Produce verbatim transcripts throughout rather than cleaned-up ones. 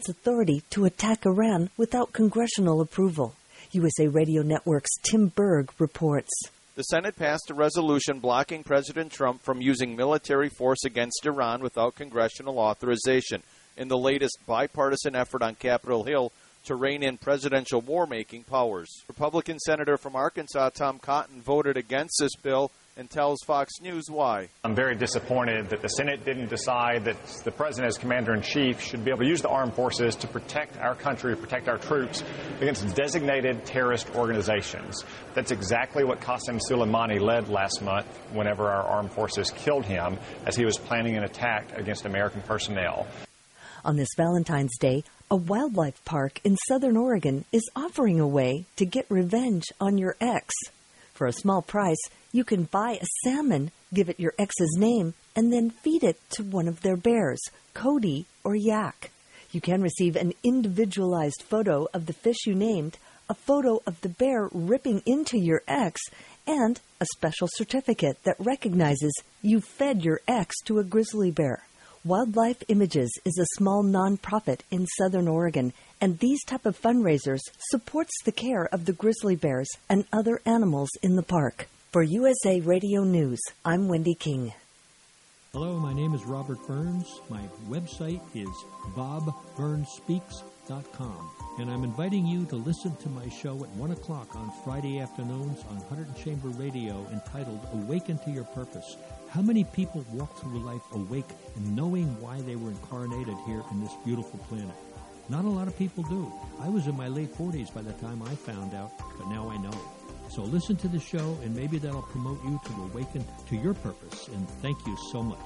its authority to attack Iran without congressional approval. U S A Radio Network's Tim Berg reports. The Senate passed a resolution blocking President Trump from using military force against Iran without congressional authorization in the latest bipartisan effort on Capitol Hill to rein in presidential war-making powers. Republican Senator from Arkansas, Tom Cotton, voted against this bill and tells Fox News why. I'm very disappointed that the Senate didn't decide that the President as Commander-in-Chief should be able to use the armed forces to protect our country, protect our troops against designated terrorist organizations. That's exactly what Qasem Soleimani led last month whenever our armed forces killed him as he was planning an attack against American personnel. On this Valentine's Day, a wildlife park in Southern Oregon is offering a way to get revenge on your ex. For a small price, you can buy a salmon, give it your ex's name, and then feed it to one of their bears, Cody or Yak. You can receive an individualized photo of the fish you named, a photo of the bear ripping into your ex, and a special certificate that recognizes you fed your ex to a grizzly bear. Wildlife Images is a small nonprofit in Southern Oregon, and these type of fundraisers supports the care of the grizzly bears and other animals in the park. For U S A Radio News, I'm Wendy King. Hello, my name is Robert Burns. My website is bob burns speaks dot com, and I'm inviting you to listen to my show at one o'clock on Friday afternoons on one hundred Chamber Radio entitled Awaken to Your Purpose. How many people walk through life awake and knowing why they were incarnated here in this beautiful planet? Not a lot of people do. I was in my late forties by the time I found out, but now I know. So listen to the show, and maybe that'll promote you to awaken to your purpose. And thank you so much.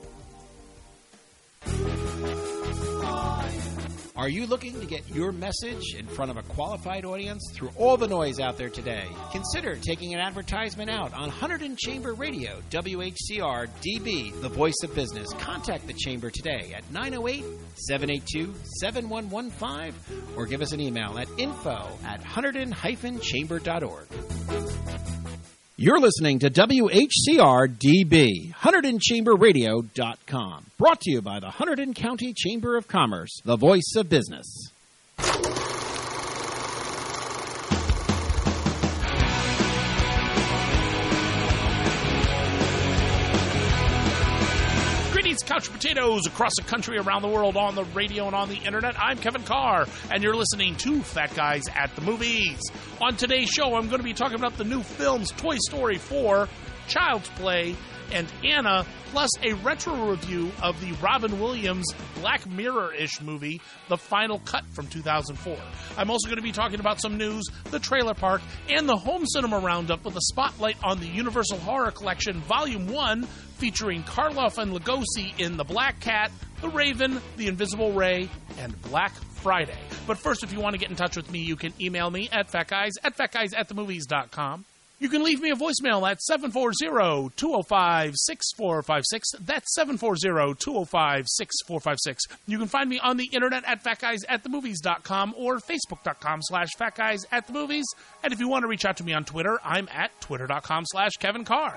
Are you looking to get your message in front of a qualified audience through all the noise out there today? Consider taking an advertisement out on one hundred Chamber Radio, W H C R D B, the voice of business. Contact the Chamber today at nine oh eight, seven eight two, seven one one five or give us an email at info at one hundred chamber dot org. You're listening to W H C R D B, one hundred chamber radio dot com. Brought to you by the Hunterdon County Chamber of Commerce, the voice of business. Greetings, couch potatoes across the country, around the world, on the radio and on the internet. I'm Kevin Carr, and you're listening to Fat Guys at the Movies. On today's show, I'm going to be talking about the new films Toy Story four, Child's Play, and Anna, plus a retro review of the Robin Williams Black Mirror-ish movie, The Final Cut from two thousand four. I'm also going to be talking about some news, the trailer park, and the home cinema roundup with a spotlight on the Universal Horror Collection Volume one, featuring Karloff and Lugosi in The Black Cat, The Raven, The Invisible Ray, and Black Friday. But first, if you want to get in touch with me, you can email me at fatguys at fatguys at the movies dot com. You can leave me a voicemail at seven four zero, two oh five, six four five six. That's seven four zero, two oh five, six four five six. You can find me on the internet at fatguys at the movies dot com or facebook.com slash fatguys at the movies. And if you want to reach out to me on Twitter, I'm at twitter.com slash Kevin Carr.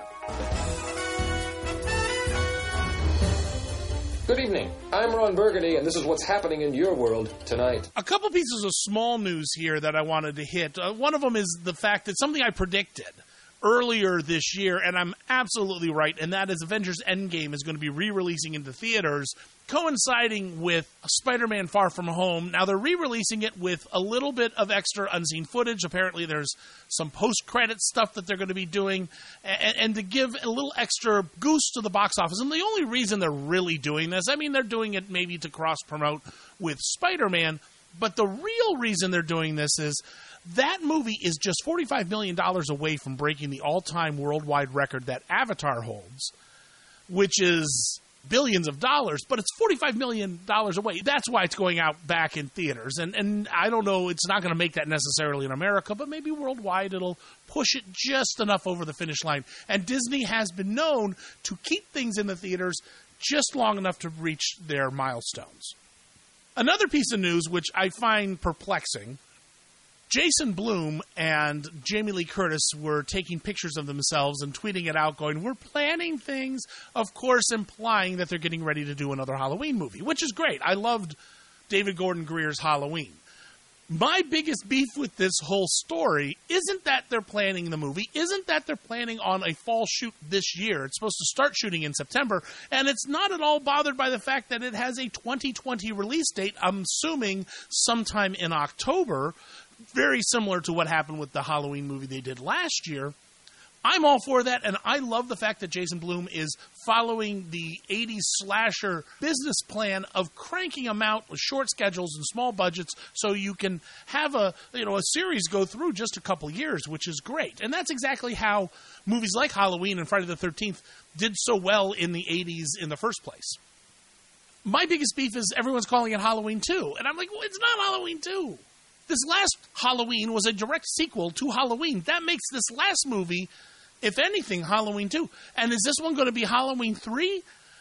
Good evening. I'm Ron Burgundy, and this is what's happening in your world tonight. A couple pieces of small news here that I wanted to hit. Uh, one of them is the fact that something I predicted earlier this year, and I'm absolutely right, and that is Avengers Endgame is going to be re-releasing into theaters, coinciding with Spider-Man Far From Home. Now, they're re-releasing it with a little bit of extra unseen footage. Apparently, there's some post-credit stuff that they're going to be doing, and, and to give a little extra goose to the box office. And the only reason they're really doing this, I mean, they're doing it maybe to cross-promote with Spider-Man, but the real reason they're doing this is that movie is just forty-five million dollars away from breaking the all-time worldwide record that Avatar holds, which is billions of dollars, but it's forty-five million dollars away. That's why it's going out back in theaters. And and I don't know, it's not going to make that necessarily in America, but maybe worldwide it'll push it just enough over the finish line. And Disney has been known to keep things in the theaters just long enough to reach their milestones. Another piece of news which I find perplexing, Jason Blum and Jamie Lee Curtis were taking pictures of themselves and tweeting it out going, we're planning things, of course implying that they're getting ready to do another Halloween movie, which is great. I loved David Gordon Greer's Halloween. My biggest beef with this whole story isn't that they're planning the movie, isn't that they're planning on a fall shoot this year. It's supposed to start shooting in September, and it's not at all bothered by the fact that it has a twenty twenty release date, I'm assuming sometime in October, very similar to what happened with the Halloween movie they did last year. I'm all for that, and I love the fact that Jason Blum is following the eighties slasher business plan of cranking them out with short schedules and small budgets so you can have a you know a series go through just a couple years, which is great. And that's exactly how movies like Halloween and Friday the thirteenth did so well in the eighties in the first place. My biggest beef is everyone's calling it Halloween two, and I'm like, well, it's not Halloween two. This last Halloween was a direct sequel to Halloween. That makes this last movie, if anything, Halloween two. And is this one going to be Halloween three?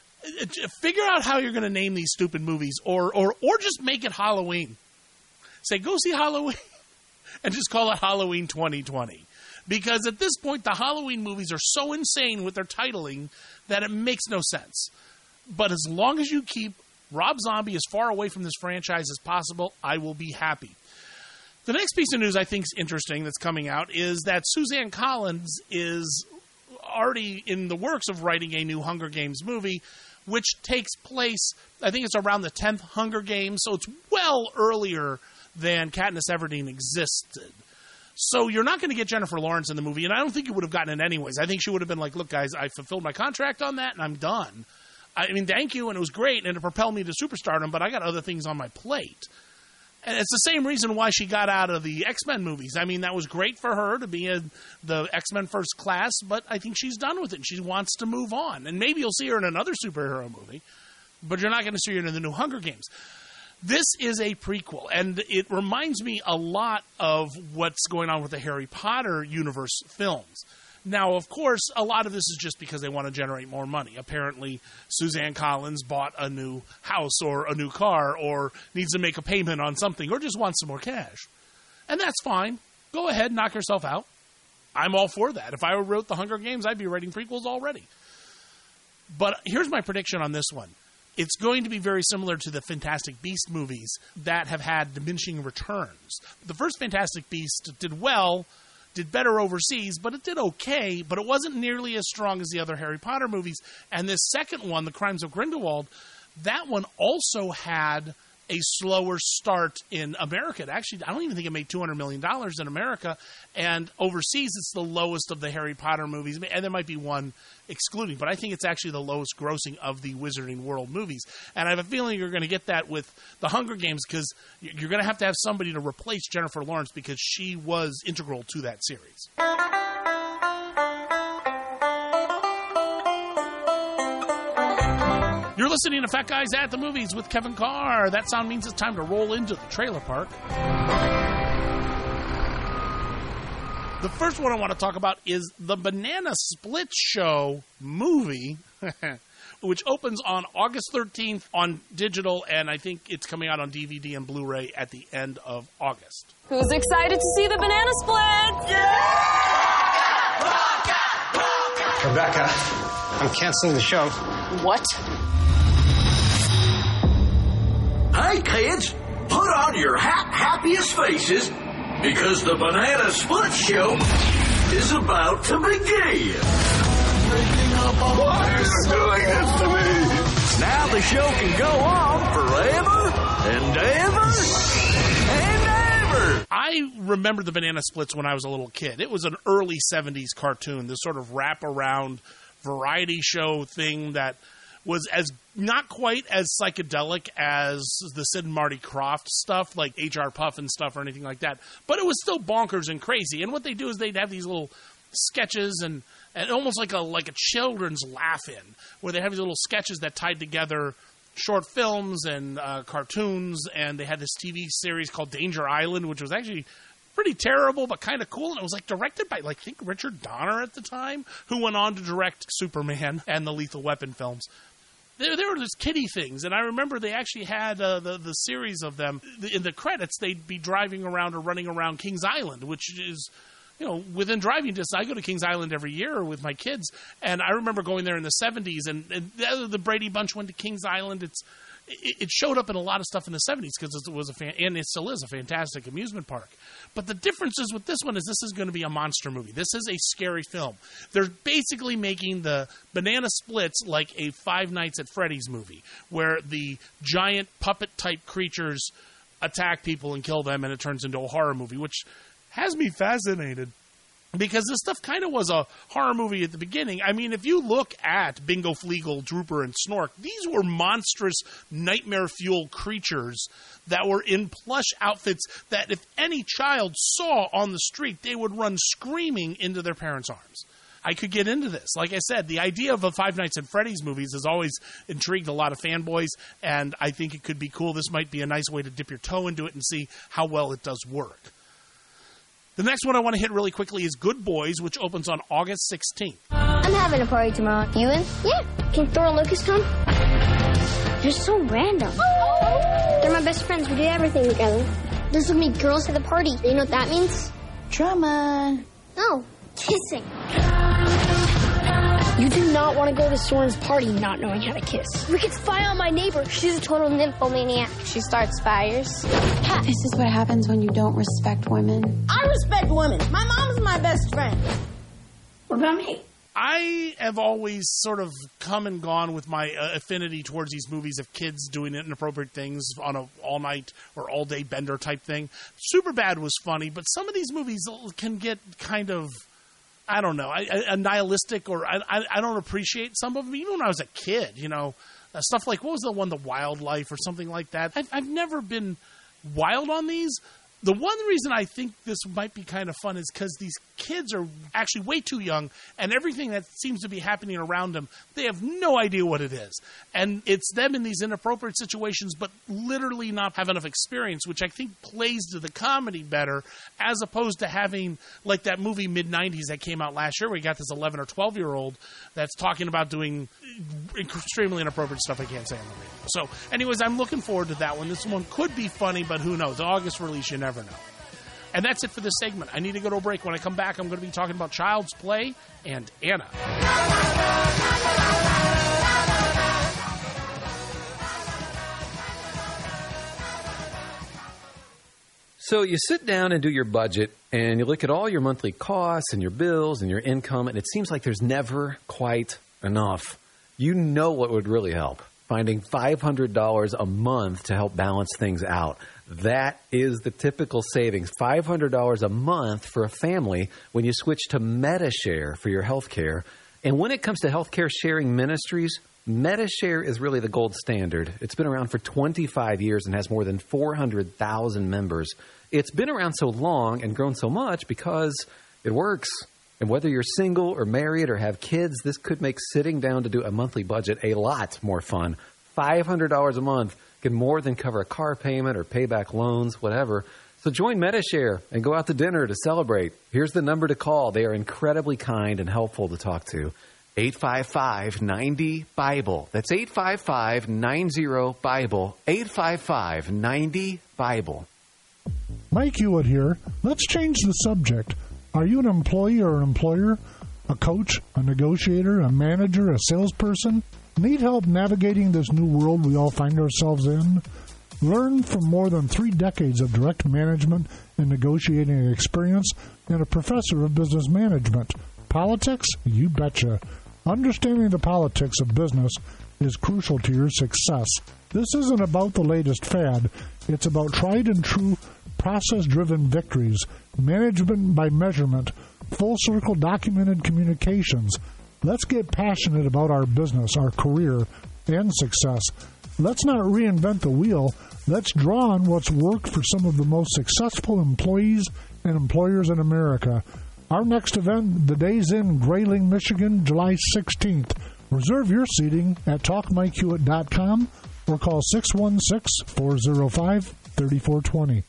Figure out how you're going to name these stupid movies, or, or, or just make it Halloween. Say, go see Halloween, and just call it Halloween twenty twenty. Because at this point, the Halloween movies are so insane with their titling that it makes no sense. But as long as you keep Rob Zombie as far away from this franchise as possible, I will be happy. The next piece of news I think is interesting that's coming out is that Suzanne Collins is already in the works of writing a new Hunger Games movie, which takes place, I think it's around the tenth Hunger Games, so it's well earlier than Katniss Everdeen existed. So you're not going to get Jennifer Lawrence in the movie, and I don't think you would have gotten it anyways. I think she would have been like, look, guys, I fulfilled my contract on that, and I'm done. I mean, thank you, and it was great, and it propelled me to superstardom, but I got other things on my plate. And it's the same reason why she got out of the X-Men movies. I mean, that was great for her to be in the X-Men First Class, but I think she's done with it. She wants to move on. And maybe you'll see her in another superhero movie, but you're not going to see her in the new Hunger Games. This is a prequel, and it reminds me a lot of what's going on with the Harry Potter universe films. Now, of course, a lot of this is just because they want to generate more money. Apparently, Suzanne Collins bought a new house or a new car or needs to make a payment on something or just wants some more cash. And that's fine. Go ahead, knock yourself out. I'm all for that. If I wrote the Hunger Games, I'd be writing prequels already. But here's my prediction on this one. It's going to be very similar to the Fantastic Beast movies that have had diminishing returns. The first Fantastic Beast did well, did better overseas, but it did okay, but it wasn't nearly as strong as the other Harry Potter movies. And this second one, The Crimes of Grindelwald, that one also had a slower start in America. It actually, I don't even think it made two hundred million dollars in America, and overseas it's the lowest of the Harry Potter movies, and there might be one excluding, but I think it's actually the lowest grossing of the Wizarding World movies. And I have a feeling you're going to get that with the Hunger Games, because you're going to have to have somebody to replace Jennifer Lawrence because she was integral to that series. You're listening to Fat Guys at the Movies with Kevin Carr. That sound means it's time to roll into the trailer park. The first one I want to talk about is the Banana Split Show movie, which opens on August thirteenth on digital, and I think it's coming out on D V D and Blu-ray at the end of August. Who's excited to see the Banana Split? Yeah! Rebecca, I'm canceling the show. What? Hey, kids, put on your ha- happiest faces, because the Banana Split Show is about to begin. Why are you doing this to me? Now the show can go on forever and ever and ever. I remember the Banana Splits when I was a little kid. It was an early seventies cartoon, this sort of wrap-around variety show thing that was as not quite as psychedelic as the Sid and Marty Krofft stuff, like H R Puff and stuff or anything like that. But it was still bonkers and crazy. And what they do is they'd have these little sketches and, and almost like a like a children's laugh-in, where they have these little sketches that tied together short films and uh, cartoons. And they had this T V series called Danger Island, which was actually pretty terrible, but kind of cool. And it was like directed by, like, I think Richard Donner at the time, who went on to direct Superman and the Lethal Weapon films. There, there were just kiddie things, and I remember they actually had uh, the, the series of them. In the credits, they'd be driving around or running around Kings Island, which is, you know, within driving distance. I go to Kings Island every year with my kids, and I remember going there in the seventies, and, and the Brady Bunch went to Kings Island. It's it, it showed up in a lot of stuff in the seventies because it was a fan, and it still is a fantastic amusement park. But the difference is with this one is this is going to be a monster movie. This is a scary film. They're basically making the Banana Splits like a Five Nights at Freddy's movie, where the giant puppet-type creatures attack people and kill them, and it turns into a horror movie, which has me fascinated. Because this stuff kind of was a horror movie at the beginning. I mean, if you look at Bingo, Fleagle, Drooper, and Snork, these were monstrous, nightmare-fueled creatures that were in plush outfits that if any child saw on the street, they would run screaming into their parents' arms. I could get into this. Like I said, the idea of a Five Nights at Freddy's movies has always intrigued a lot of fanboys, and I think it could be cool. This might be a nice way to dip your toe into it and see how well it does work. The next one I want to hit really quickly is Good Boys, which opens on August sixteenth. I'm having a party tomorrow. You in? Yeah. Can Thor and Lucas come? They're so random. Oh! They're my best friends. We do everything together. This will meet girls at the party. You know what that means? Drama. No. Kissing. You do not want to go to Soren's party not knowing how to kiss. We could spy on my neighbor. She's a total nymphomaniac. She starts fires. Ha. This is what happens when you don't respect women. I respect women. My mom's my best friend. What about me? I have always sort of come and gone with my uh, affinity towards these movies of kids doing inappropriate things on a all-night or all-day bender type thing. Superbad was funny, but some of these movies can get kind of, I don't know, I, I, nihilistic, or I, I, I don't appreciate some of them. Even when I was a kid, you know, uh, stuff like, what was the one, The Wildlife or something like that? I've, I've never been wild on these. The one reason I think this might be kind of fun is because these kids are actually way too young, and everything that seems to be happening around them, they have no idea what it is. And it's them in these inappropriate situations, but literally not have enough experience, which I think plays to the comedy better, as opposed to having, like that movie mid nineties that came out last year, where you got this eleven or twelve-year-old that's talking about doing extremely inappropriate stuff I can't say on the radio. So, anyways, I'm looking forward to that one. This one could be funny, but who knows? August release, you never know. And that's it for this segment. I need to go to a break. When I come back, I'm going to be talking about Child's Play and Anna. So you sit down and do your budget, and you look at all your monthly costs and your bills and your income, and it seems like there's never quite enough. You know what would really help? Finding five hundred dollars a month to help balance things out. That is the typical savings, five hundred dollars a month for a family when you switch to Medi-Share for your health care. And when it comes to healthcare sharing ministries, Medi-Share is really the gold standard. It's been around for twenty-five years and has more than four hundred thousand members. It's been around so long and grown so much because it works. And whether you're single or married or have kids, this could make sitting down to do a monthly budget a lot more fun. five hundred dollars a month can more than cover a car payment or pay back loans, whatever. So join Medi-Share and go out to dinner to celebrate. Here's the number to call. They are incredibly kind and helpful to talk to. eight five five, nine zero, Bible. That's eight five five, nine zero, Bible. eight five five, nine zero, Bible. Mike Hewitt here. Let's change the subject. Are you an employee or an employer? A coach, a negotiator, a manager, a salesperson? Need help navigating this new world we all find ourselves in? Learn from more than three decades of direct management and negotiating experience and a professor of business management. Politics? You betcha. Understanding the politics of business is crucial to your success. This isn't about the latest fad. It's about tried and true process-driven victories, management by measurement, full-circle documented communications. Let's get passionate about our business, our career, and success. Let's not reinvent the wheel. Let's draw on what's worked for some of the most successful employees and employers in America. Our next event, The Days Inn, Grayling, Michigan, July sixteenth. Reserve your seating at talk mike hewitt dot com or call six one six, four zero five, three four two zero.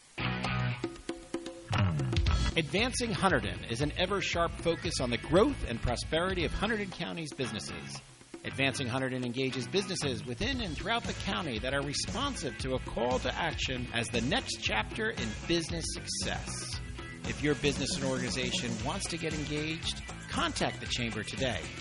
Advancing Hunterdon is an ever-sharp focus on the growth and prosperity of Hunterdon County's businesses. Advancing Hunterdon engages businesses within and throughout the county that are responsive to a call to action as the next chapter in business success. If your business and organization wants to get engaged, contact the Chamber today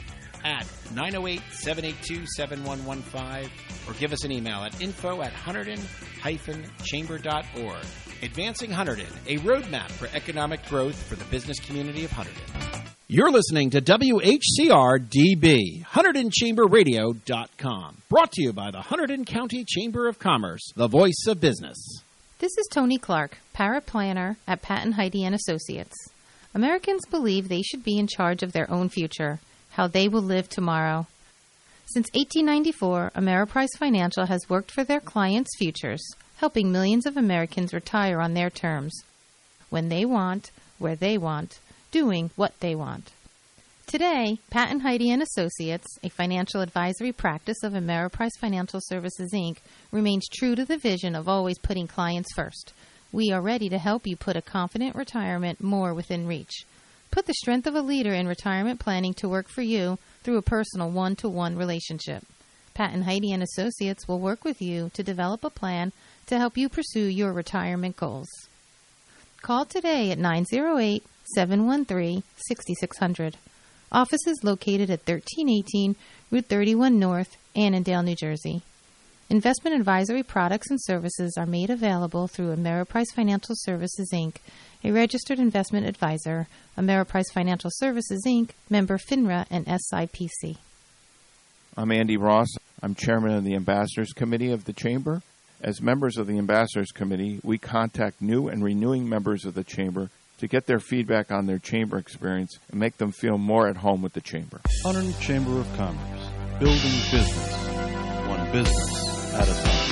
at nine oh eight, seven eight two, seven one one five or give us an email at info at hunterdon dash chamber dot org. Advancing Hunterdon, a roadmap for economic growth for the business community of Hunterdon. You're listening to W H C R D B, Hunterdon Chamber Radio dot com. Brought to you by the Hunterdon County Chamber of Commerce, the voice of business. This is Tony Clark, paraplanner at Patton Heidi and Associates. Americans believe they should be in charge of their own future, how they will live tomorrow. Since eighteen ninety-four, Ameriprise Financial has worked for their clients' futures, helping millions of Americans retire on their terms, when they want, where they want, doing what they want. Today, Patton Heidi and Associates, a financial advisory practice of Ameriprise Financial Services, Incorporated, remains true to the vision of always putting clients first. We are ready to help you put a confident retirement more within reach. Put the strength of a leader in retirement planning to work for you through a personal one-to-one relationship. Patton Heidi and Associates will work with you to develop a plan to help you pursue your retirement goals. Call today at nine oh eight, seven one three, six six zero zero. Office is located at thirteen eighteen Route thirty-one North, Annandale, New Jersey. Investment advisory products and services are made available through Ameriprise Financial Services, Incorporated, a registered investment advisor, Ameriprise Financial Services, Incorporated, member FINRA and S I P C. I'm Andy Ross. I'm chairman of the Ambassadors Committee of the Chamber. As members of the Ambassadors Committee, we contact new and renewing members of the Chamber to get their feedback on their Chamber experience and make them feel more at home with the Chamber. Hunterdon Chamber of Commerce, building business, one business at a time.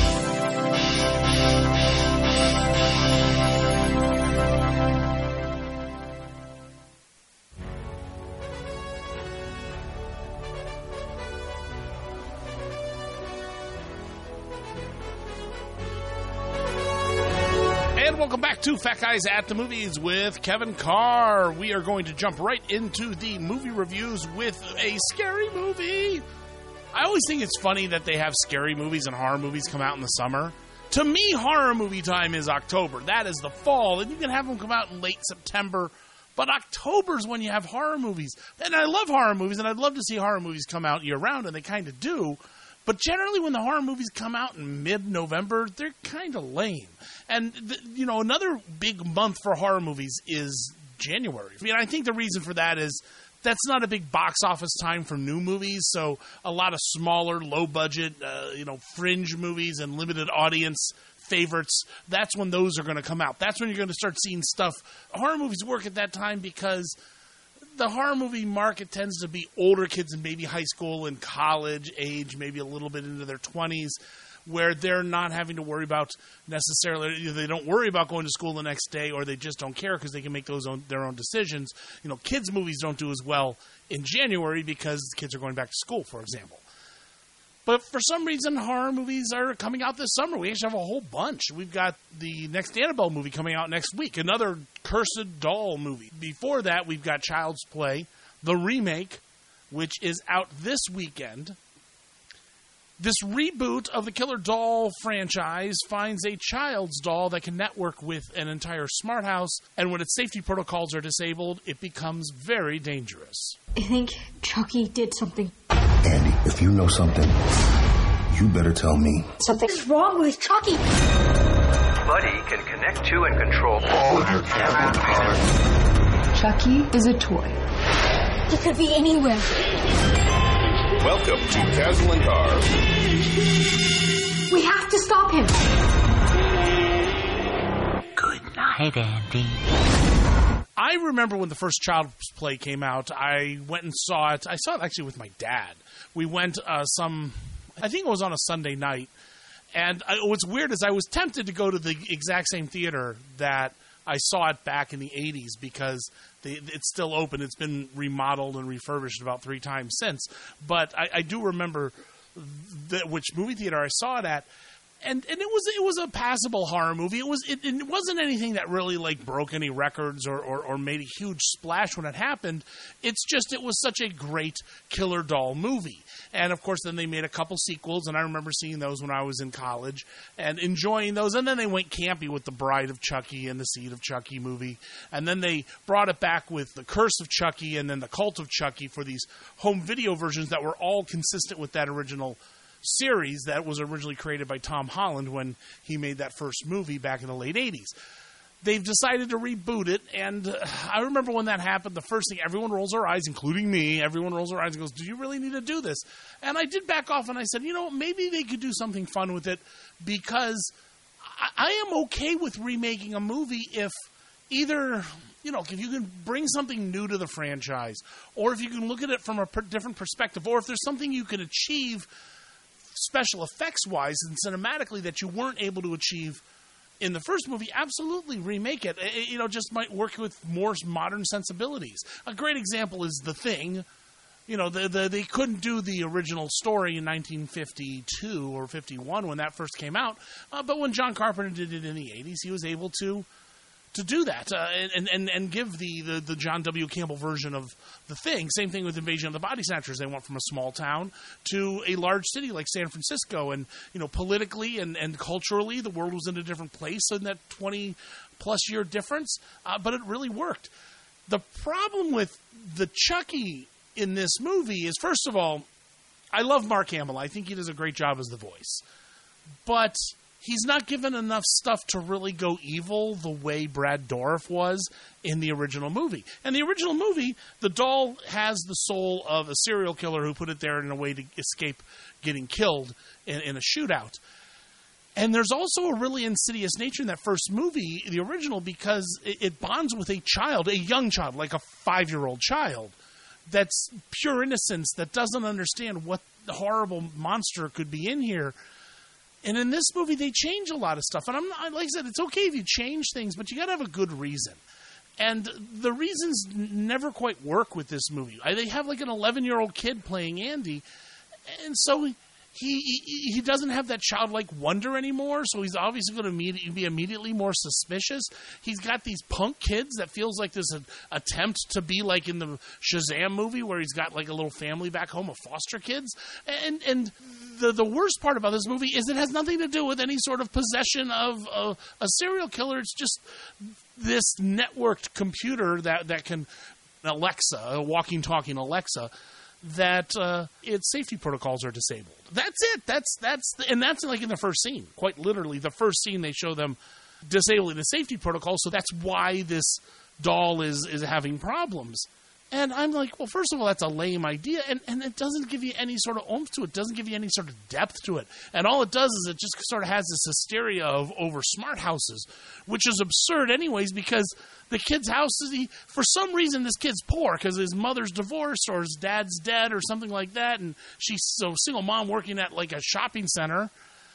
Welcome back to Fat Guys at the Movies with Kevin Carr. We are going to jump right into the movie reviews with a scary movie. I always think it's funny that they have scary movies and horror movies come out in the summer. To me, horror movie time is October. That is the fall, and you can have them come out in late September. But October's when you have horror movies. And I love horror movies, and I'd love to see horror movies come out year-round, and they kind of do. But generally, when the horror movies come out in mid-November, they're kind of lame. And, the, you know, another big month for horror movies is January. I mean, I think the reason for that is that's not a big box office time for new movies. So a lot of smaller, low-budget, uh, you know, fringe movies and limited audience favorites, that's when those are going to come out. That's when you're going to start seeing stuff. Horror movies work at that time because the horror movie market tends to be older kids in maybe high school and college age, maybe a little bit into their twenties, where they're not having to worry about necessarily, either they don't worry about going to school the next day or they just don't care because they can make those own, their own decisions. You know, kids' movies don't do as well in January because kids are going back to school, for example. But for some reason, horror movies are coming out this summer. We actually have a whole bunch. We've got the next Annabelle movie coming out next week, another Cursed Doll movie. Before that, we've got Child's Play, the remake, which is out this weekend. This reboot of the Killer Doll franchise finds a child's doll that can network with an entire smart house, and when its safety protocols are disabled, it becomes very dangerous. I think Chucky did something. Andy, if you know something, you better tell me. Something's wrong with Chucky. Buddy can connect to and control all your camera parts. Chucky is a toy. He could be anywhere. Welcome to Castle and Carr. We have to stop him. Good night, Andy. I remember when the first Child's Play came out, I went and saw it. I saw it actually with my dad. We went uh, some, I think it was on a Sunday night. And I, what's weird is I was tempted to go to the exact same theater that I saw it back in the eighties because they, it's still open. It's been remodeled and refurbished about three times since. But I, I do remember the, which movie theater I saw it at. And and it was it was a passable horror movie. It was it, it wasn't anything that really like broke any records or, or, or made a huge splash when it happened. It's just it was such a great killer doll movie. And of course, then they made a couple sequels, and I remember seeing those when I was in college and enjoying those. And then they went campy with the Bride of Chucky and the Seed of Chucky movie, and then they brought it back with the Curse of Chucky and then the Cult of Chucky for these home video versions that were all consistent with that original series that was originally created by Tom Holland when he made that first movie back in the late eighties. They've decided to reboot it, and uh, I remember when that happened, the first thing, everyone rolls their eyes, including me, everyone rolls their eyes and goes, do you really need to do this? And I did back off, and I said, you know, maybe they could do something fun with it, because I, I am okay with remaking a movie if either, you know, if you can bring something new to the franchise, or if you can look at it from a per- different perspective, or if there's something you can achieve special effects-wise and cinematically that you weren't able to achieve in the first movie, absolutely remake it. It, you know, just might work with more modern sensibilities. A great example is The Thing. You know, the, the, they couldn't do the original story in nineteen fifty-two or fifty-one when that first came out, uh, but when John Carpenter did it in the eighties, he was able to to do that uh, and, and, and give the, the, the John W. Campbell version of The Thing. Same thing with Invasion of the Body Snatchers. They went from a small town to a large city like San Francisco. And, you know, politically and, and culturally, the world was in a different place in that twenty-plus year difference. Uh, but it really worked. The problem with the Chucky in this movie is, first of all, I love Mark Hamill. I think he does a great job as the voice. But he's not given enough stuff to really go evil the way Brad Dourif was in the original movie. And the original movie, the doll has the soul of a serial killer who put it there in a way to escape getting killed in, in a shootout. And there's also a really insidious nature in that first movie, the original, because it, it bonds with a child, a young child, like a five-year-old child, that's pure innocence, that doesn't understand what horrible monster could be in here. And in this movie, they change a lot of stuff. And I'm not, like I said, it's okay if you change things, but you got to have a good reason. And the reasons never quite work with this movie. They have like an eleven-year-old kid playing Andy, and so he he, he doesn't have that childlike wonder anymore, so he's obviously going to be immediately more suspicious. He's got these punk kids that feels like this attempt to be like in the Shazam movie where he's got like a little family back home of foster kids. And and the, the worst part about this movie is it has nothing to do with any sort of possession of a, a serial killer. It's just this networked computer that, that can, Alexa, a walking, talking Alexa, that uh, its safety protocols are disabled. That's it. That's that's the, and that's like in the first scene. Quite literally, the first scene they show them disabling the safety protocol. So that's why this doll is is having problems. And I'm like, well, first of all, that's a lame idea, and, and it doesn't give you any sort of oomph to it. It doesn't give you any sort of depth to it. And all it does is it just sort of has this hysteria of over smart houses, which is absurd anyways, because the kid's house, is, he, for some reason, this kid's poor because his mother's divorced or his dad's dead or something like that, and she's a single mom working at like a shopping center.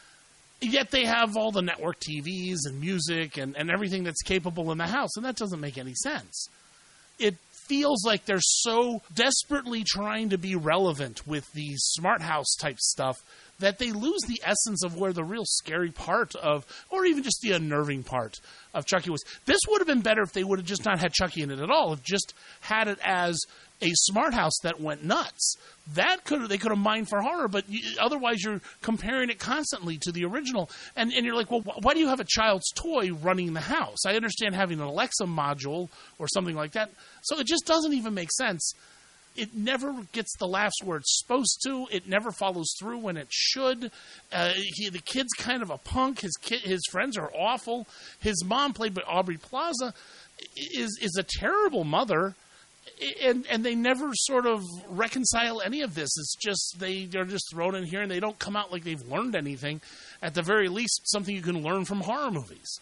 Yet they have all the network T Vs and music and, and everything that's capable in the house, and that doesn't make any sense. It feels like they're so desperately trying to be relevant with the smart house type stuff that they lose the essence of where the real scary part of, or even just the unnerving part of Chucky was. This would have been better if they would have just not had Chucky in it at all, if just had it as a smart house that went nuts. That could they could have mined for horror, but you, otherwise you're comparing it constantly to the original, and, and you're like, well, wh- why do you have a child's toy running the house? I understand having an Alexa module or something like that, so it just doesn't even make sense. It never gets the laughs where it's supposed to. It never follows through when it should. Uh, he, the kid's kind of a punk. His kid, his friends are awful. His mom, played by Aubrey Plaza, is is a terrible mother. And and they never sort of reconcile any of this. It's just they, they're just thrown in here and they don't come out like they've learned anything. At the very least, something you can learn from horror movies.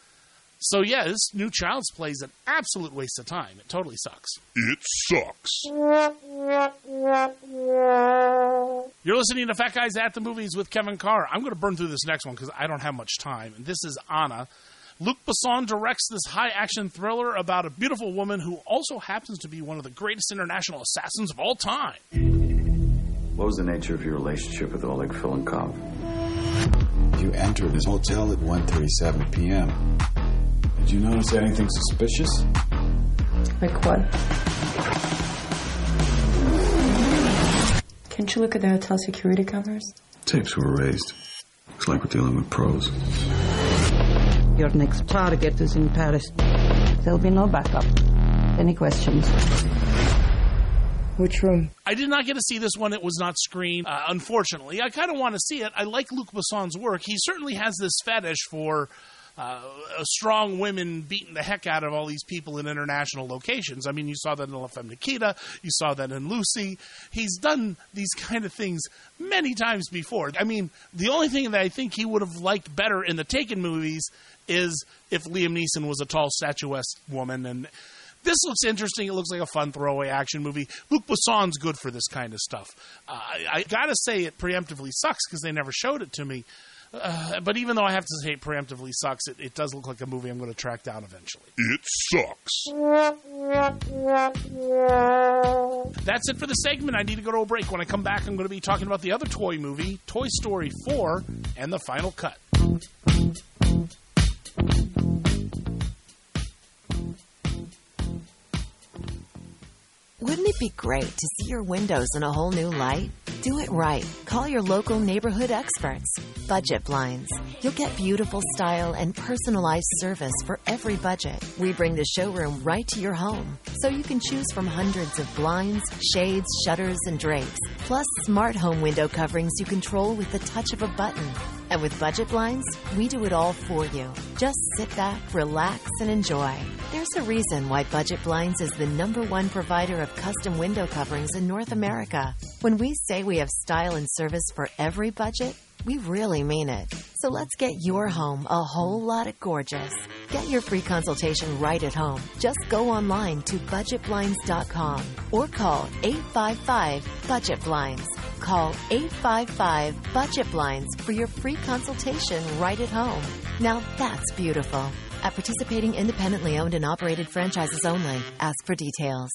So yeah, this new Child's Play is an absolute waste of time. It totally sucks. It sucks. You're listening to Fat Guys at the Movies with Kevin Carr. I'm going to burn through this next one because I don't have much time. And this is Anna. Luc Besson directs this high-action thriller about a beautiful woman who also happens to be one of the greatest international assassins of all time. What was the nature of your relationship with Oleg Filenkov? You entered this hotel at one thirty-seven p.m. Did you notice anything suspicious? Like what? Can't you look at the hotel security cameras? Tapes were erased. Looks like we're dealing with pros. Your next target is in Paris. There'll be no backup. Any questions? Which room? I did not get to see this one. It was not screened, uh, unfortunately. I kind of want to see it. I like Luc Besson's work. He certainly has this fetish for uh, strong women beating the heck out of all these people in international locations. I mean, you saw that in La Femme Nikita. You saw that in Lucy. He's done these kind of things many times before. I mean, the only thing that I think he would have liked better in the Taken movies is if Liam Neeson was a tall, statuesque woman. And this looks interesting. It looks like a fun throwaway action movie. Luc Besson's good for this kind of stuff. Uh, I, I gotta say it preemptively sucks because they never showed it to me. Uh, but even though I have to say it preemptively sucks, it, it does look like a movie I'm going to track down eventually. It sucks. That's it for the segment. I need to go to a break. When I come back, I'm going to be talking about the other toy movie, Toy Story four, and the final cut. Wouldn't it be great to see your windows in a whole new light? Do it right. Call your local neighborhood experts. Budget Blinds. You'll get beautiful style and personalized service for every budget. We bring the showroom right to your home, so you can choose from hundreds of blinds, shades, shutters, and drapes, plus smart home window coverings you control with the touch of a button. And with Budget Blinds, we do it all for you. Just sit back, relax, and enjoy. There's a reason why Budget Blinds is the number one provider of custom window coverings in North America. When we say we have style and service for every budget, we really mean it. So let's get your home a whole lot of gorgeous. Get your free consultation right at home. Just go online to budget blinds dot com or call eight five five budget blinds. Call eight five five budget blinds for your free consultation right at home. Now that's beautiful. At participating independently owned and operated franchises only. Ask for details.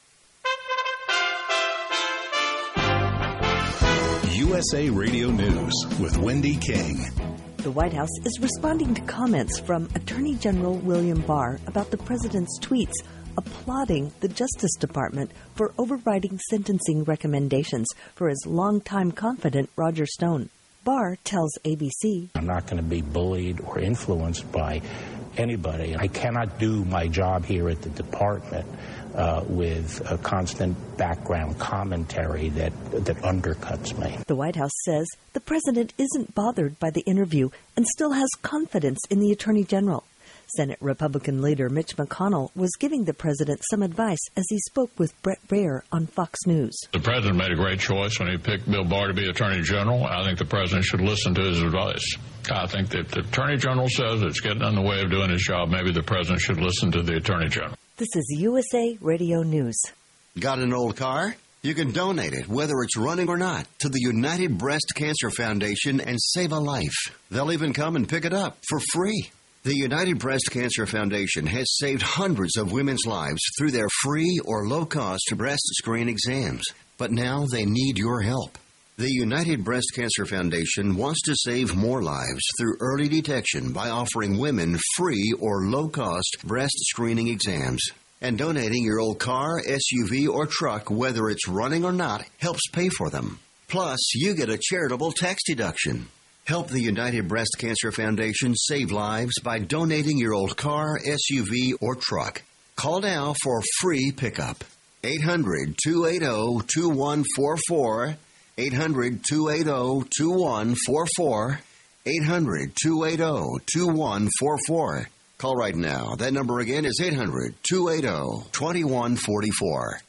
U S A Radio News with Wendy King. The White House is responding to comments from Attorney General William Barr about the president's tweets applauding the Justice Department for overriding sentencing recommendations for his longtime confidant, Roger Stone. Barr tells A B C, I'm not going to be bullied or influenced by anybody. I cannot do my job here at the department uh, with a constant background commentary that, that undercuts me. The White House says the president isn't bothered by the interview and still has confidence in the Attorney General. Senate Republican leader Mitch McConnell was giving the president some advice as he spoke with Brett Baier on Fox News. The president made a great choice when he picked Bill Barr to be Attorney General. I think the president should listen to his advice. I think that the Attorney General says it's getting in the way of doing his job. Maybe the president should listen to the Attorney General. This is U S A Radio News. Got an old car? You can donate it, whether it's running or not, to the United Breast Cancer Foundation and save a life. They'll even come and pick it up for free. The United Breast Cancer Foundation has saved hundreds of women's lives through their free or low-cost breast screen exams. But now they need your help. The United Breast Cancer Foundation wants to save more lives through early detection by offering women free or low-cost breast screening exams. And donating your old car, S U V, or truck, whether it's running or not, helps pay for them. Plus, you get a charitable tax deduction. Help the United Breast Cancer Foundation save lives by donating your old car, S U V, or truck. Call now for free pickup. eight hundred, two eight zero, two one four four. eight hundred, two eight zero, two one four four. eight hundred, two eight zero, two one four four. Call right now. That number again is eight hundred, two eight zero, two one four four.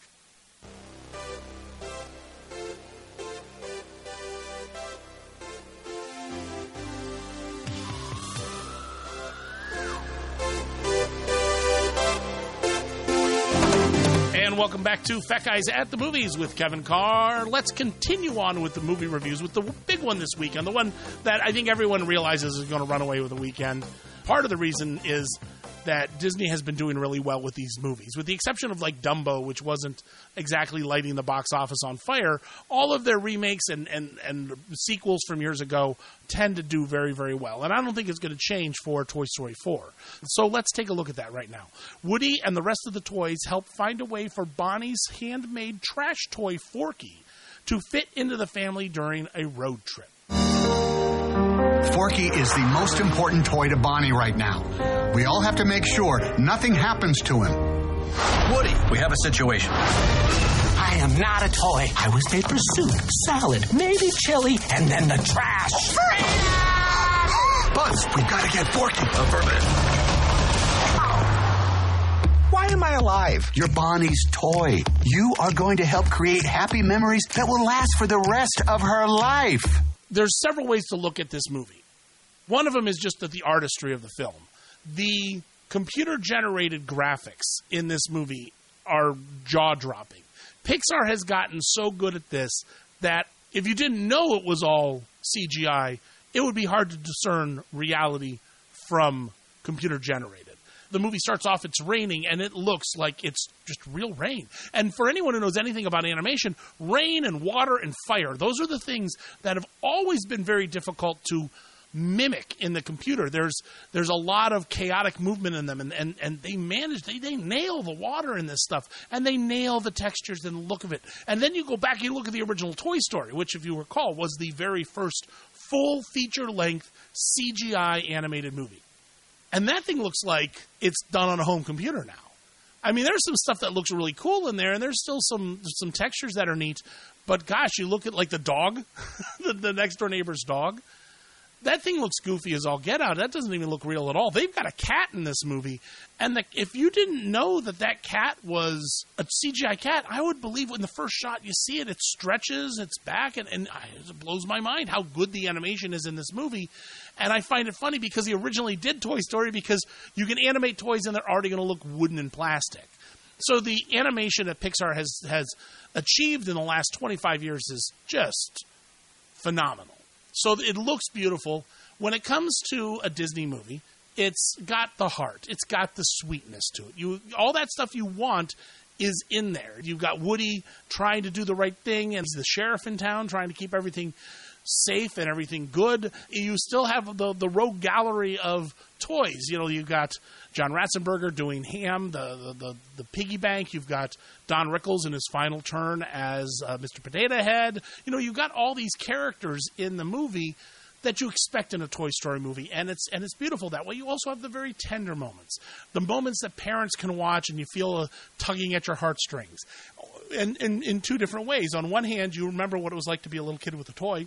Welcome back to Fat Guys at the Movies with Kevin Carr. Let's continue on with the movie reviews with the big one this weekend, the one that I think everyone realizes is going to run away with the weekend. Part of the reason is that Disney has been doing really well with these movies. With the exception of like Dumbo, which wasn't exactly lighting the box office on fire, all of their remakes and, and, and sequels from years ago tend to do very, very well. And I don't think it's going to change for Toy Story four. So let's take a look at that right now. Woody and the rest of the toys help find a way for Bonnie's handmade trash toy Forky to fit into the family during a road trip. Forky is the most important toy to Bonnie right now. We all have to make sure nothing happens to him. Woody, we have a situation. I am not a toy. I was made for soup, salad, maybe chili, and then the trash. Buzz, we've got to get Forky. Affirmative. Why am I alive? You're Bonnie's toy. You are going to help create happy memories that will last for the rest of her life. There's several ways to look at this movie. One of them is just that the artistry of the film. The computer-generated graphics in this movie are jaw-dropping. Pixar has gotten so good at this that if you didn't know it was all C G I, it would be hard to discern reality from computer-generated. The movie starts off, it's raining, and it looks like it's just real rain. And for anyone who knows anything about animation, rain and water and fire, those are the things that have always been very difficult to mimic in the computer. There's there's a lot of chaotic movement in them, and, and, and they manage, they, they nail the water in this stuff, and they nail the textures and the look of it. And then you go back and you look at the original Toy Story, which, if you recall, was the very first full feature-length C G I animated movie. And that thing looks like it's done on a home computer now. I mean, there's some stuff that looks really cool in there, and there's still some some textures that are neat. But gosh, you look at like the dog, the, the next door neighbor's dog. That thing looks goofy as all get out. That doesn't even look real at all. They've got a cat in this movie. And the, if you didn't know that that cat was a C G I cat, I would believe when the first shot you see it, it stretches its back. And, and it blows my mind how good the animation is in this movie. And I find it funny because he originally did Toy Story because you can animate toys and they're already going to look wooden and plastic. So the animation that Pixar has, has achieved in the last twenty-five years is just phenomenal. So it looks beautiful. When it comes to a Disney movie, it's got the heart. It's got the sweetness to it. You all that stuff you want is in there. You've got Woody trying to do the right thing, and he's the sheriff in town trying to keep everything safe and everything good. You still have the, the rogue gallery of toys. You know, you've got John Ratzenberger doing Ham, the, the, the, the piggy bank. You've got Don Rickles in his final turn as uh, Mister Potato Head. You know, you've got all these characters in the movie that you expect in a Toy Story movie, and it's and it's beautiful that way. You also have the very tender moments, the moments that parents can watch and you feel a tugging at your heartstrings, and in two different ways. On one hand, you remember what it was like to be a little kid with a toy.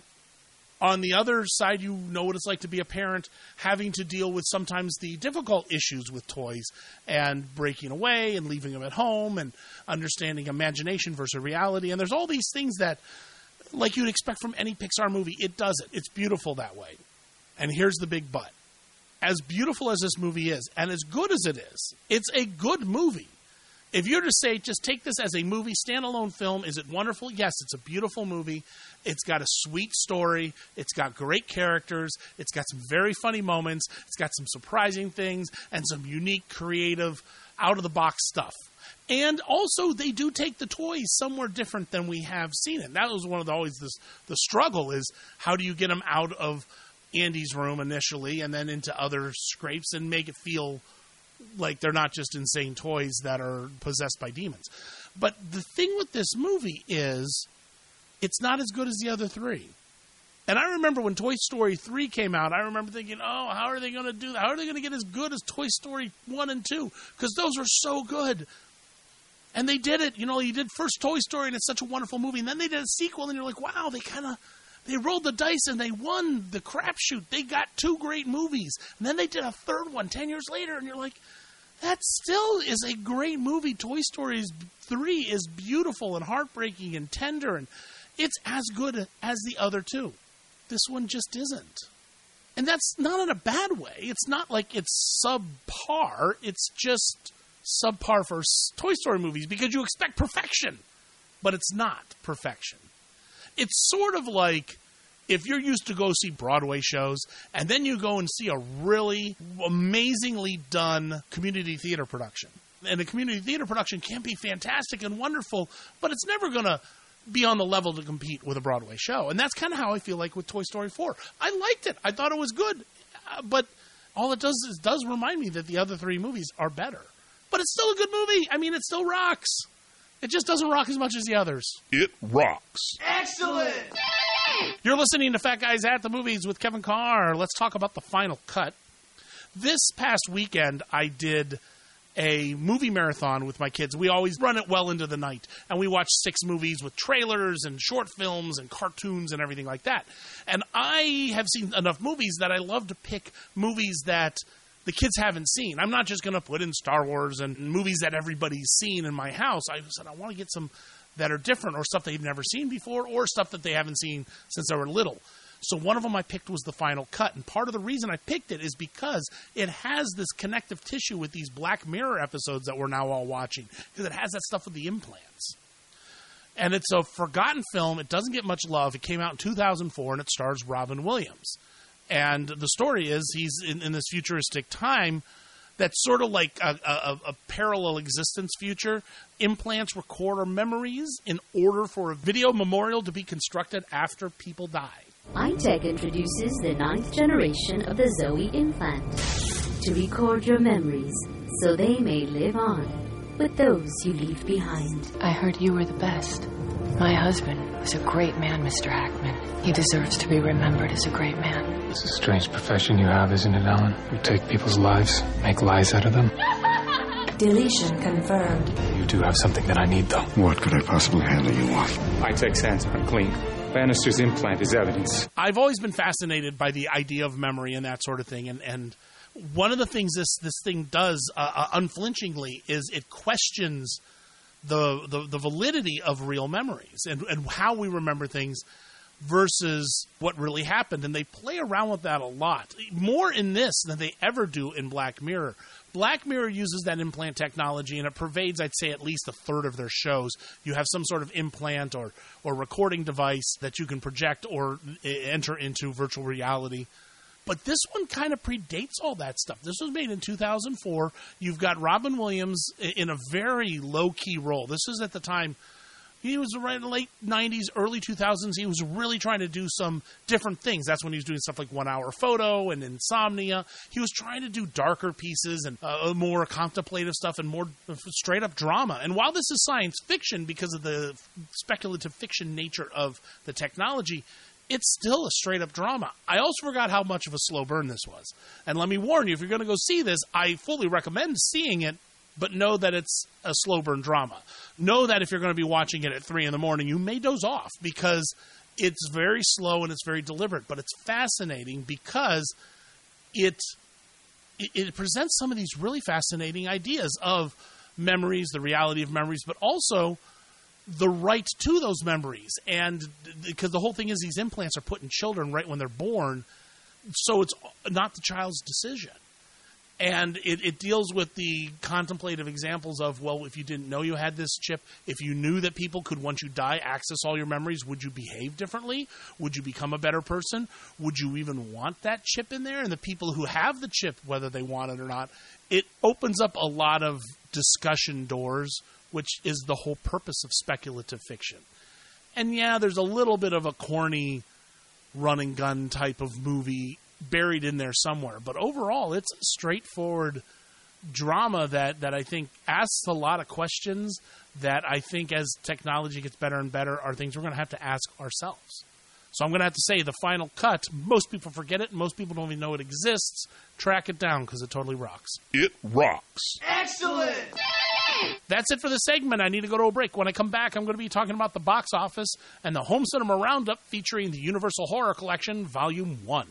On the other side, you know what it's like to be a parent having to deal with sometimes the difficult issues with toys and breaking away and leaving them at home and understanding imagination versus reality. And there's all these things that, like you'd expect from any Pixar movie, it doesn't. It's beautiful that way. And here's the big but. As beautiful as this movie is, and as good as it is, it's a good movie. If you're to say, just take this as a movie, standalone film, is it wonderful? Yes, it's a beautiful movie. It's got a sweet story. It's got great characters. It's got some very funny moments. It's got some surprising things and some unique, creative, out-of-the-box stuff. And also, they do take the toys somewhere different than we have seen it. That was one of the, always this, the struggle is how do you get them out of Andy's room initially and then into other scrapes and make it feel like they're not just insane toys that are possessed by demons. But the thing with this movie is it's not as good as the other three. And I remember when Toy Story three came out, I remember thinking, oh, how are they going to do that? How are they going to get as good as Toy Story one and two? Because those are so good. And they did it. You know, you did first Toy Story, and it's such a wonderful movie. And then they did a sequel, and you're like, wow, they kind of, they rolled the dice, and they won the crapshoot. They got two great movies. And then they did a third one ten years later, and you're like, that still is a great movie. Toy Story three is beautiful and heartbreaking and tender, and it's as good as the other two. This one just isn't. And that's not in a bad way. It's not like it's subpar. It's just subpar for Toy Story movies because you expect perfection, but it's not perfection. It's sort of like If you're used to go see Broadway shows, and then you go and see a really amazingly done community theater production, and a community theater production can be fantastic and wonderful, but it's never going to be on the level to compete with a Broadway show. And that's kind of how I feel like with Toy Story four. I liked it. I thought it was good. Uh, but all it does is does remind me that the other three movies are better. But it's still a good movie. I mean, it still rocks. It just doesn't rock as much as the others. It rocks. Excellent! You're listening to Fat Guys at the Movies with Kevin Carr. Let's talk about the final cut. This past weekend, I did a movie marathon with my kids. We always run it well into the night, and we watch six movies with trailers and short films and cartoons and everything like that. And I have seen enough movies that I love to pick movies that the kids haven't seen. I'm not just going to put in Star Wars and movies that everybody's seen in my house. I said I want to get some that are different, or stuff they've never seen before, or stuff that they haven't seen since they were little. So one of them I picked was The Final Cut, and part of the reason I picked it is because it has this connective tissue with these Black Mirror episodes that we're now all watching, because it has that stuff with the implants. And it's a forgotten film. It doesn't get much love. It came out in two thousand four, and it stars Robin Williams. And the story is he's in, in this futuristic time that's sort of like a, a, a parallel existence future. Implants record our memories in order for a video memorial to be constructed after people die. iTech introduces the ninth generation of the Zoe implant to record your memories so they may live on with those you leave behind. I heard you were the best. My husband was a great man, Mister Hackman. He deserves to be remembered as a great man. It's a strange profession you have, isn't it, Ellen? You take people's lives, make lies out of them. Deletion confirmed. You do have something that I need, though. What could I possibly handle you on? iTech sands are clean. Bannister's implant is evidence. I've always been fascinated by the idea of memory and that sort of thing, and, and one of the things this, this thing does uh, uh, unflinchingly is it questions the, the, the validity of real memories and, and how we remember things versus what really happened. And they play around with that a lot. More in this than they ever do in Black Mirror. Black Mirror uses that implant technology, and it pervades, I'd say, at least a third of their shows. You have some sort of implant or, or recording device that you can project or enter into virtual reality. But this one kind of predates all that stuff. This was made in two thousand four. You've got Robin Williams in a very low-key role. This is at the time, he was right in the late nineties, early two thousands. He was really trying to do some different things. That's when he was doing stuff like One Hour Photo and Insomnia. He was trying to do darker pieces and uh, more contemplative stuff and more straight-up drama. And while this is science fiction because of the speculative fiction nature of the technology, it's still a straight-up drama. I also forgot how much of a slow burn this was. And let me warn you, if you're going to go see this, I fully recommend seeing it, but know that it's a slow burn drama. Know that if you're going to be watching it at three in the morning, you may doze off because it's very slow and it's very deliberate. But it's fascinating because it, it, it presents some of these really fascinating ideas of memories, the reality of memories, but also the right to those memories. And because the whole thing is these implants are put in children right when they're born, so it's not the child's decision. And it, it deals with the contemplative examples of, well, if you didn't know you had this chip, if you knew that people could, once you die, access all your memories, would you behave differently? Would you become a better person? Would you even want that chip in there? And the people who have the chip, whether they want it or not, it opens up a lot of discussion doors, which is the whole purpose of speculative fiction. And yeah, there's a little bit of a corny run and gun type of movie buried in there somewhere. But overall, it's a straightforward drama that, that I think asks a lot of questions that I think as technology gets better and better are things we're going to have to ask ourselves. So I'm going to have to say The Final Cut, most people forget it. Most people don't even know it exists. Track it down because it totally rocks. It rocks. Excellent! That's it for the segment. I need to go to a break. When I come back, I'm going to be talking about the box office and the Home Cinema Roundup featuring the Universal Horror Collection, Volume one.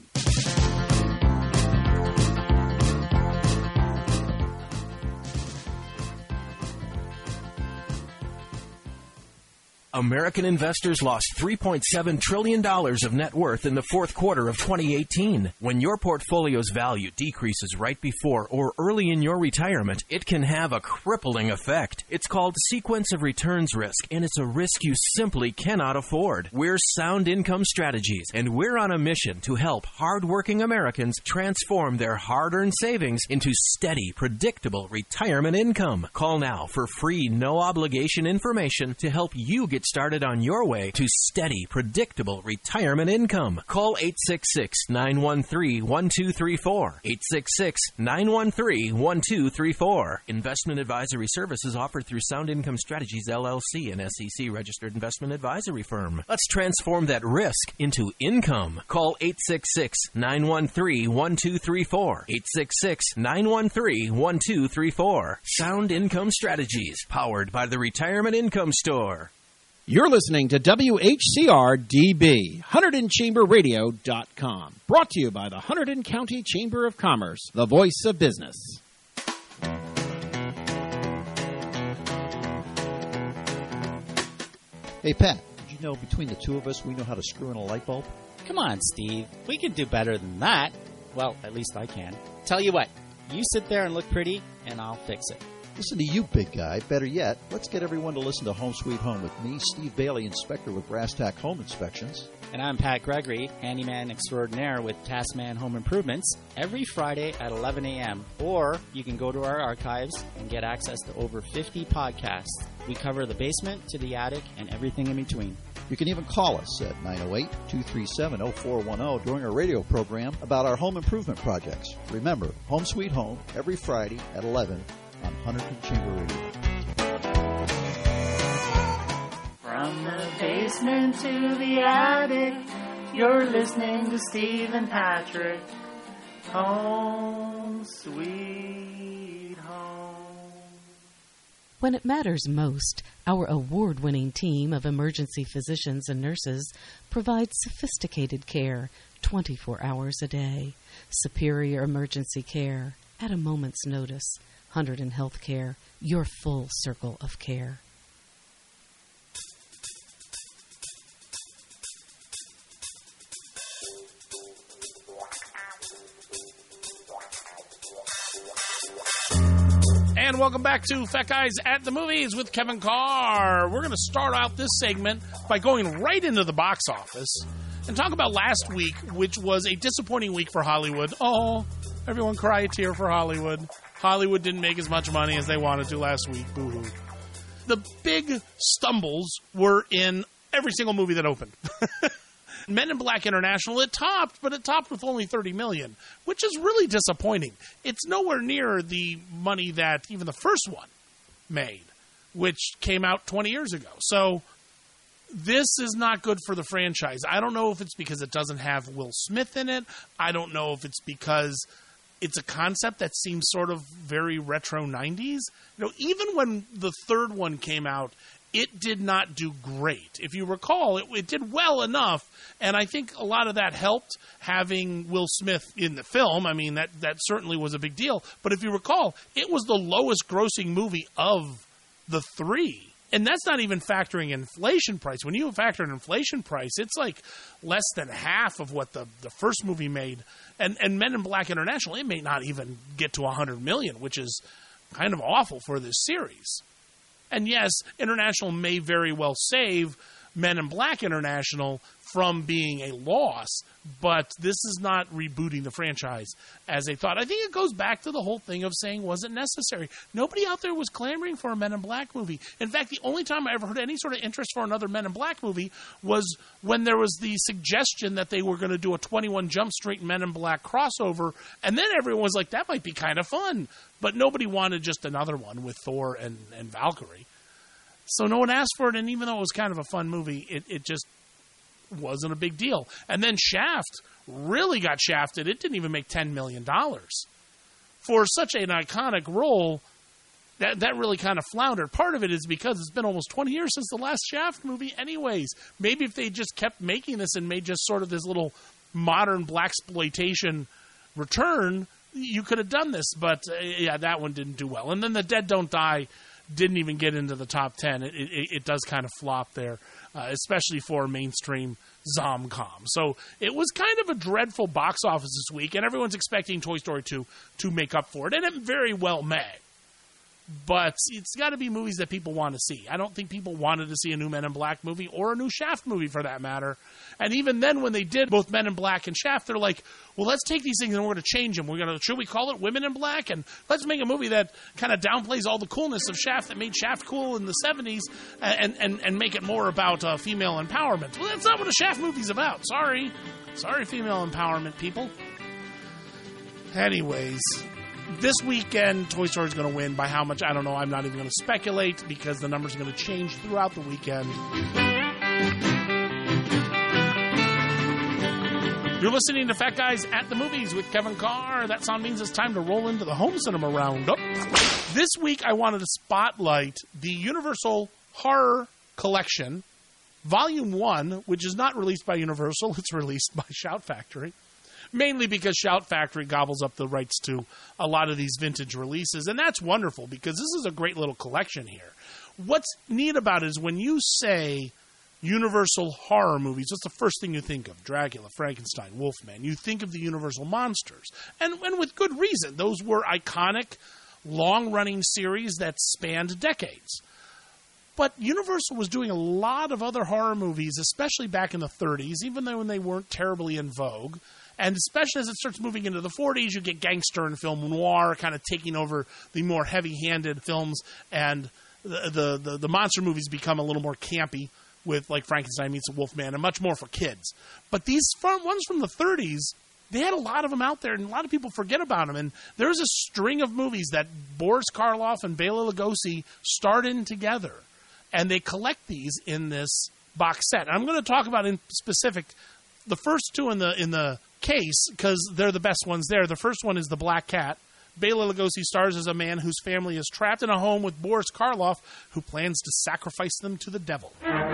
American investors lost three point seven trillion dollars of net worth in the fourth quarter of twenty eighteen. When your portfolio's value decreases right before or early in your retirement, it can have a crippling effect. It's called sequence of returns risk, and it's a risk you simply cannot afford. We're Sound Income Strategies, and we're on a mission to help hardworking Americans transform their hard-earned savings into steady, predictable retirement income. Call now for free, no-obligation information to help you get started on your way to steady, predictable retirement income. Call eight six six, nine one three, one two three four. eight six six, nine one three, one two three four. Investment advisory services offered through Sound Income Strategies, L L C, an S E C-registered investment advisory firm. Let's transform that risk into income. Call eight six six, nine one three, one two three four. eight six six, nine one three, one two three four. Sound Income Strategies, powered by the Retirement Income Store. You're listening to W H C R D B, Hunterdon Chamber Radio dot com. Brought to you by the Hunterdon County Chamber of Commerce, the voice of business. Hey, Pat, did you know between the two of us we know how to screw in a light bulb? Come on, Steve. We can do better than that. Well, at least I can. Tell you what, you sit there and look pretty, and I'll fix it. Listen to you, big guy. Better yet, let's get everyone to listen to Home Sweet Home with me, Steve Bailey, inspector with Brass Tack Home Inspections. And I'm Pat Gregory, handyman extraordinaire with Taskman Home Improvements, every Friday at eleven a.m. Or you can go to our archives and get access to over fifty podcasts. We cover the basement to the attic and everything in between. You can even call us at nine oh eight, two three seven, oh four one oh during our radio program about our home improvement projects. Remember, Home Sweet Home, every Friday at eleven on Hunterdon Chamber Radio. From the basement to the attic, you're listening to Steve and Patrick. Home Sweet Home. When it matters most, our award-winning team of emergency physicians and nurses provides sophisticated care twenty-four hours a day. Superior emergency care at a moment's notice. Hunterdon Healthcare, your full circle of care. And welcome back to Fat Guys at the Movies with Kevin Carr. We're going to start out this segment by going right into the box office and talk about last week, which was a disappointing week for Hollywood. Oh, everyone cry a tear for Hollywood. Hollywood didn't make as much money as they wanted to last week. Boo-hoo. The big stumbles were in every single movie that opened. Men in Black International, it topped, but it topped with only thirty million dollars, which is really disappointing. It's nowhere near the money that even the first one made, which came out twenty years ago. So this is not good for the franchise. I don't know if it's because it doesn't have Will Smith in it. I don't know if it's because it's a concept that seems sort of very retro nineties. You know, even when the third one came out, it did not do great. If you recall, it, it did well enough, and I think a lot of that helped having Will Smith in the film. I mean, that, that certainly was a big deal. But if you recall, it was the lowest grossing movie of the three. And that's not even factoring inflation price. When you factor in inflation price, it's like less than half of what the, the first movie made. And, and Men in Black International, it may not even get to one hundred million dollars, which is kind of awful for this series. And yes, International may very well save Men in Black International from being a loss, but this is not rebooting the franchise as they thought. I think it goes back to the whole thing of saying, was it necessary? Nobody out there was clamoring for a Men in Black movie. In fact, the only time I ever heard any sort of interest for another Men in Black movie was when there was the suggestion that they were going to do a twenty-one Jump Street Men in Black crossover, and then everyone was like, that might be kind of fun. But nobody wanted just another one with Thor and, and Valkyrie. So no one asked for it, and even though it was kind of a fun movie, it, it just wasn't a big deal. And then Shaft really got shafted. It didn't even make ten million dollars. For such an iconic role, that, that really kind of floundered. Part of it is because it's been almost twenty years since the last Shaft movie anyways. Maybe if they just kept making this and made just sort of this little modern blaxploitation return, you could have done this. But, uh, yeah, that one didn't do well. And then The Dead Don't Die didn't even get into the top ten. It, it, it does kind of flop there, uh, especially for mainstream Zomcom. So it was kind of a dreadful box office this week, and everyone's expecting Toy Story two to make up for it, and it very well may. But it's got to be movies that people want to see. I don't think people wanted to see a new Men in Black movie or a new Shaft movie for that matter. And even then, when they did both Men in Black and Shaft, they're like, well, let's take these things and we're going to change them. We're going to, should we call it Women in Black? And let's make a movie that kind of downplays all the coolness of Shaft that made Shaft cool in the seventies and, and, and make it more about uh, female empowerment. Well, that's not what a Shaft movie's about. Sorry. Sorry, female empowerment people. Anyways, this weekend, Toy Story is going to win by how much? I don't know. I'm not even going to speculate because the numbers are going to change throughout the weekend. You're listening to Fat Guys at the Movies with Kevin Carr. That sound means it's time to roll into the home cinema roundup. This week, I wanted to spotlight the Universal Horror Collection, Volume one, which is not released by Universal. It's released by Shout Factory. Mainly because Shout Factory gobbles up the rights to a lot of these vintage releases. And that's wonderful because this is a great little collection here. What's neat about it is when you say Universal horror movies, what's the first thing you think of? Dracula, Frankenstein, Wolfman. You think of the Universal monsters. And, and with good reason. Those were iconic, long-running series that spanned decades. But Universal was doing a lot of other horror movies, especially back in the thirties, even though when they weren't terribly in vogue. And especially as it starts moving into the forties, you get gangster and film noir kind of taking over the more heavy-handed films, and the, the, the, the monster movies become a little more campy with, like, Frankenstein Meets a Wolfman, and much more for kids. But these fun ones from the thirties, they had a lot of them out there, and a lot of people forget about them. And there's a string of movies that Boris Karloff and Bela Lugosi starred in together, and they collect these in this box set. And I'm going to talk about in specific the first two in the in the case because they're the best ones there. The first one is The Black Cat. Bela Lugosi stars as a man whose family is trapped in a home with Boris Karloff, who plans to sacrifice them to the devil.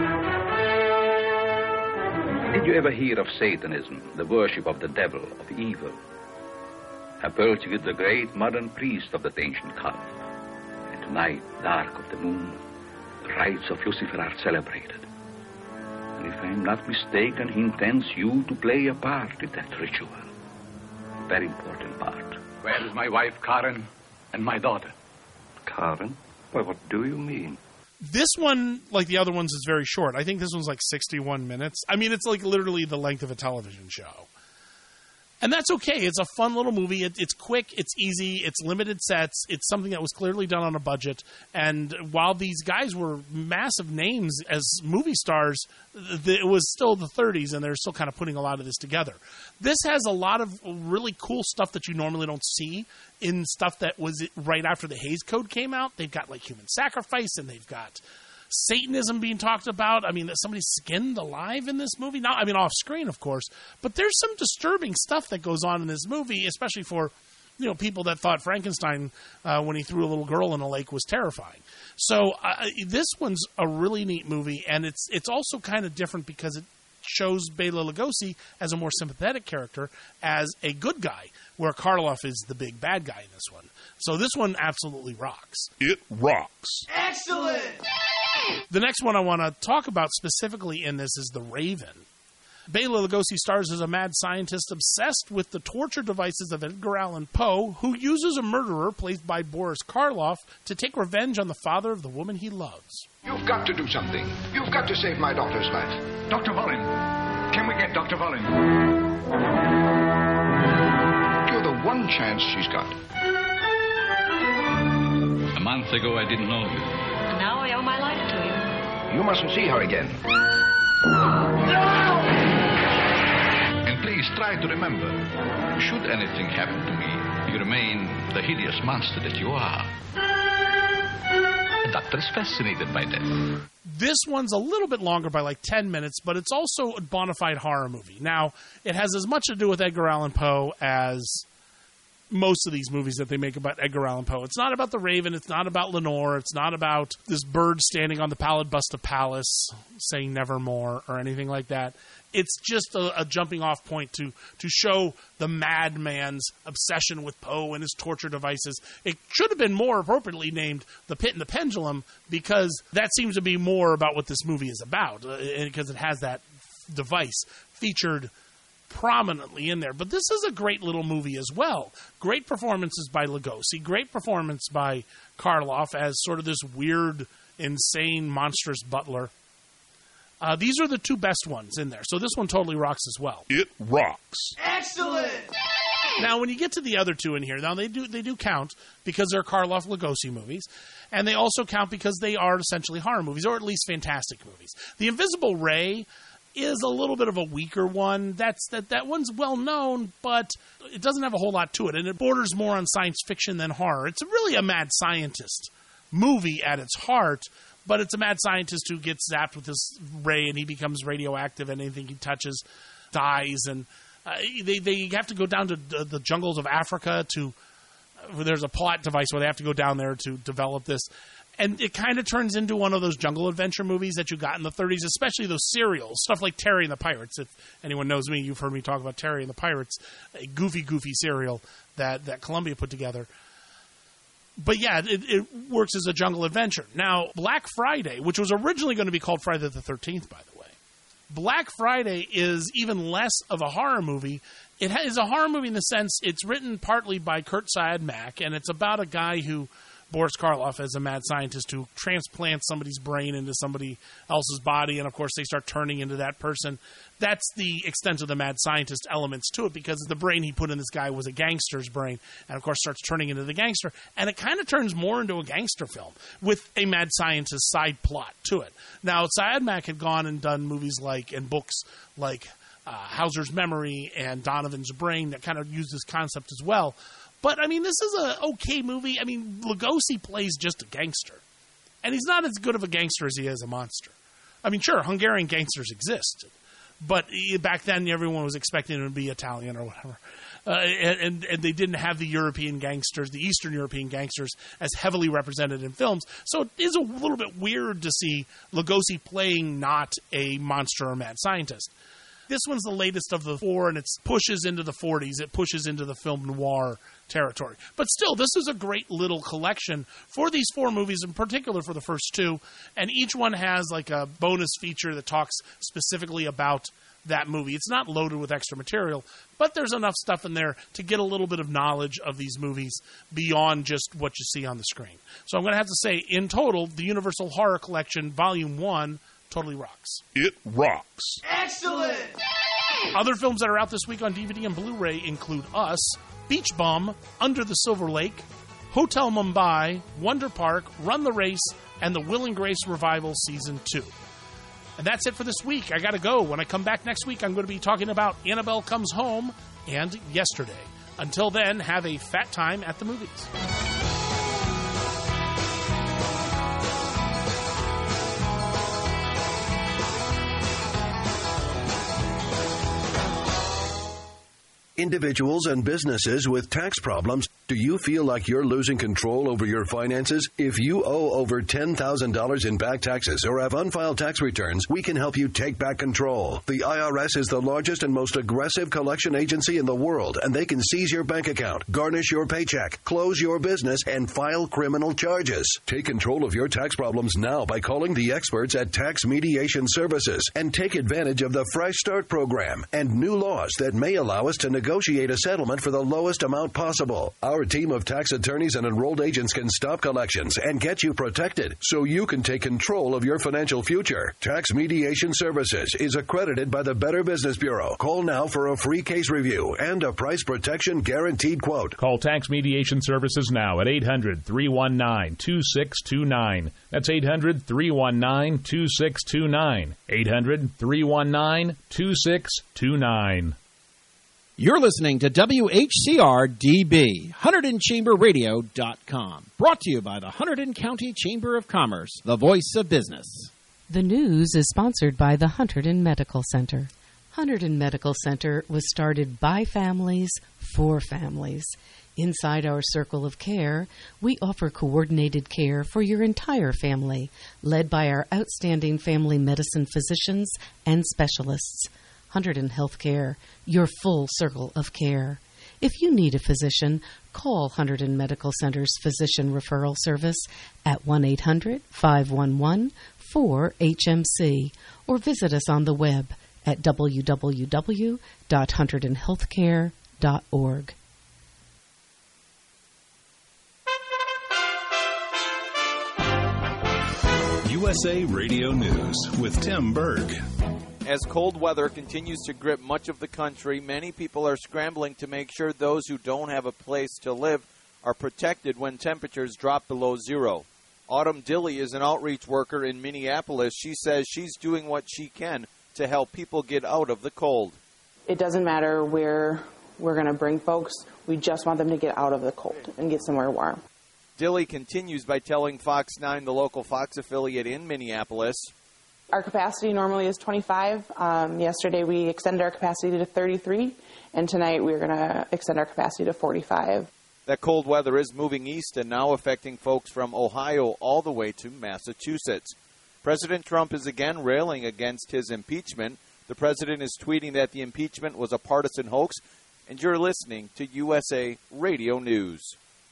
Did you ever hear of Satanism, the worship of the devil, of evil? Approaching the great modern priest of that ancient cult. And tonight, dark of the moon, the rites of Lucifer are celebrated. And if I am not mistaken, he intends you to play a part in that ritual. A very important part. Where is my wife, Karen, and my daughter? Karen? Why, what do you mean? This one, like the other ones, is very short. I think this one's like sixty-one minutes. I mean, it's like literally the length of a television show. And that's okay. It's a fun little movie. It, it's quick. It's easy. It's limited sets. It's something that was clearly done on a budget. And while these guys were massive names as movie stars, th- it was still the thirties, and they're still kind of putting a lot of this together. This has a lot of really cool stuff that you normally don't see in stuff that was right after the Hays Code came out. They've got like human sacrifice, and they've got Satanism being talked about. I mean, somebody's skinned alive in this movie. Not, I mean, off screen, of course. But there's some disturbing stuff that goes on in this movie, especially for, you know, people that thought Frankenstein, uh, when he threw a little girl in a lake, was terrifying. So uh, this one's a really neat movie, and it's it's also kind of different because it shows Bela Lugosi as a more sympathetic character, as a good guy, where Karloff is the big bad guy in this one. So this one absolutely rocks. It rocks. Excellent! The next one I want to talk about specifically in this is The Raven. Bela Lugosi stars as a mad scientist obsessed with the torture devices of Edgar Allan Poe, who uses a murderer, played by Boris Karloff, to take revenge on the father of the woman he loves. You've got to do something. You've got to save my daughter's life. Doctor Volin. Can we get Doctor Volin? You're the one chance she's got. A month ago, I didn't know you. Now I owe my life to you. You mustn't see her again. No! And please try to remember, should anything happen to me, you remain the hideous monster that you are. The doctor is fascinated by death. This one's a little bit longer by like ten minutes, but it's also a bona fide horror movie. Now, it has as much to do with Edgar Allan Poe as most of these movies that they make about Edgar Allan Poe. It's not about the Raven. It's not about Lenore. It's not about this bird standing on the pallid bust of Pallas saying nevermore or anything like that. It's just a, a jumping off point to, to show the madman's obsession with Poe and his torture devices. It should have been more appropriately named The Pit and the Pendulum, because that seems to be more about what this movie is about, uh, because it has that device featured prominently in there. But this is a great little movie as well. Great performances by Lugosi, great performance by Karloff as sort of this weird, insane, monstrous butler. Uh, these are the two best ones in there. So this one totally rocks as well. It rocks. Excellent! Now, when you get to the other two in here, now they do they do count because they're Karloff Lugosi movies, and they also count because they are essentially horror movies, or at least fantastic movies. The Invisible Ray is a little bit of a weaker one. That's that that one's well known, but it doesn't have a whole lot to it, and it borders more on science fiction than horror. It's really a mad scientist movie at its heart, but it's a mad scientist who gets zapped with this ray, and he becomes radioactive, and anything he touches dies. And uh, they they have to go down to uh, the jungles of Africa to. Uh, there's a plot device where they have to go down there to develop this. And it kind of turns into one of those jungle adventure movies that you got in the thirties, especially those serials, stuff like Terry and the Pirates. If anyone knows me, you've heard me talk about Terry and the Pirates, a goofy, goofy serial that, that Columbia put together. But yeah, it, it works as a jungle adventure. Now, Black Friday, which was originally going to be called Friday the thirteenth, by the way, Black Friday is even less of a horror movie. It is a horror movie in the sense it's written partly by Kurt Siodmak, and it's about a guy who, Boris Karloff, as a mad scientist who transplants somebody's brain into somebody else's body, and of course they start turning into that person. That's the extent of the mad scientist elements to it, because the brain he put in this guy was a gangster's brain, and of course starts turning into the gangster, and it kind of turns more into a gangster film with a mad scientist side plot to it. Now, Siodmak had gone and done movies like, and books like uh, Hauser's Memory and Donovan's Brain that kind of use this concept as well. But, I mean, this is an okay movie. I mean, Lugosi plays just a gangster. And he's not as good of a gangster as he is a monster. I mean, sure, Hungarian gangsters exist. But back then, everyone was expecting him to be Italian or whatever. Uh, and, and they didn't have the European gangsters, the Eastern European gangsters, as heavily represented in films. So it is a little bit weird to see Lugosi playing not a monster or mad scientist. This one's the latest of the four, and it pushes into the forties. It pushes into the film noir territory. But still, this is a great little collection for these four movies, in particular for the first two. And each one has like a bonus feature that talks specifically about that movie. It's not loaded with extra material, but there's enough stuff in there to get a little bit of knowledge of these movies beyond just what you see on the screen. So I'm going to have to say, in total, the Universal Horror Collection, Volume one, totally rocks. It rocks. Excellent! Other films that are out this week on D V D and Blu-ray include Us, Beach Bum, Under the Silver Lake, Hotel Mumbai, Wonder Park, Run the Race, and the Will and Grace Revival Season two. And that's it for this week. I gotta go. When I come back next week, I'm going to be talking about Annabelle Comes Home and Yesterday. Until then, have a fat time at the movies. Individuals and businesses with tax problems, do you feel like you're losing control over your finances? If you owe over ten thousand dollars in back taxes or have unfiled tax returns, we can help you take back control. The I R S is the largest and most aggressive collection agency in the world, and they can seize your bank account, garnish your paycheck, close your business, and file criminal charges. Take control of your tax problems now by calling the experts at Tax Mediation Services and take advantage of the Fresh Start program and new laws that may allow us to negotiate Negotiate a settlement for the lowest amount possible. Our team of tax attorneys and enrolled agents can stop collections and get you protected so you can take control of your financial future. Tax Mediation Services is accredited by the Better Business Bureau. Call now for a free case review and a price protection guaranteed quote. Call Tax Mediation Services now at eight hundred, three one nine, two six two nine. That's eight hundred, three one nine, two six two nine. eight hundred, three one nine, two six two nine. You're listening to W H C R D B, Hunterdon Chamber Radio dot com. Brought to you by the Hunterdon County Chamber of Commerce, the voice of business. The news is sponsored by the Hunterdon Medical Center. Hunterdon Medical Center was started by families for families. Inside our circle of care, we offer coordinated care for your entire family, led by our outstanding family medicine physicians and specialists. Hunterdon Healthcare, your full circle of care. If you need a physician, call Hunterdon Medical Center's Physician Referral Service at one eight hundred, five one one, four H M C or visit us on the web at w w w dot hunterdon healthcare dot org. U S A Radio News with Tim Berg. As cold weather continues to grip much of the country, many people are scrambling to make sure those who don't have a place to live are protected when temperatures drop below zero. Autumn Dilley is an outreach worker in Minneapolis. She says she's doing what she can to help people get out of the cold. It doesn't matter where we're going to bring folks. We just want them to get out of the cold and get somewhere warm. Dilley continues by telling Fox nine, the local Fox affiliate in Minneapolis, our capacity normally is twenty-five. Um, yesterday we extended our capacity to thirty-three, and tonight we're going to extend our capacity to forty-five. That cold weather is moving east and now affecting folks from Ohio all the way to Massachusetts. President Trump is again railing against his impeachment. The president is tweeting that the impeachment was a partisan hoax, and you're listening to U S A Radio News.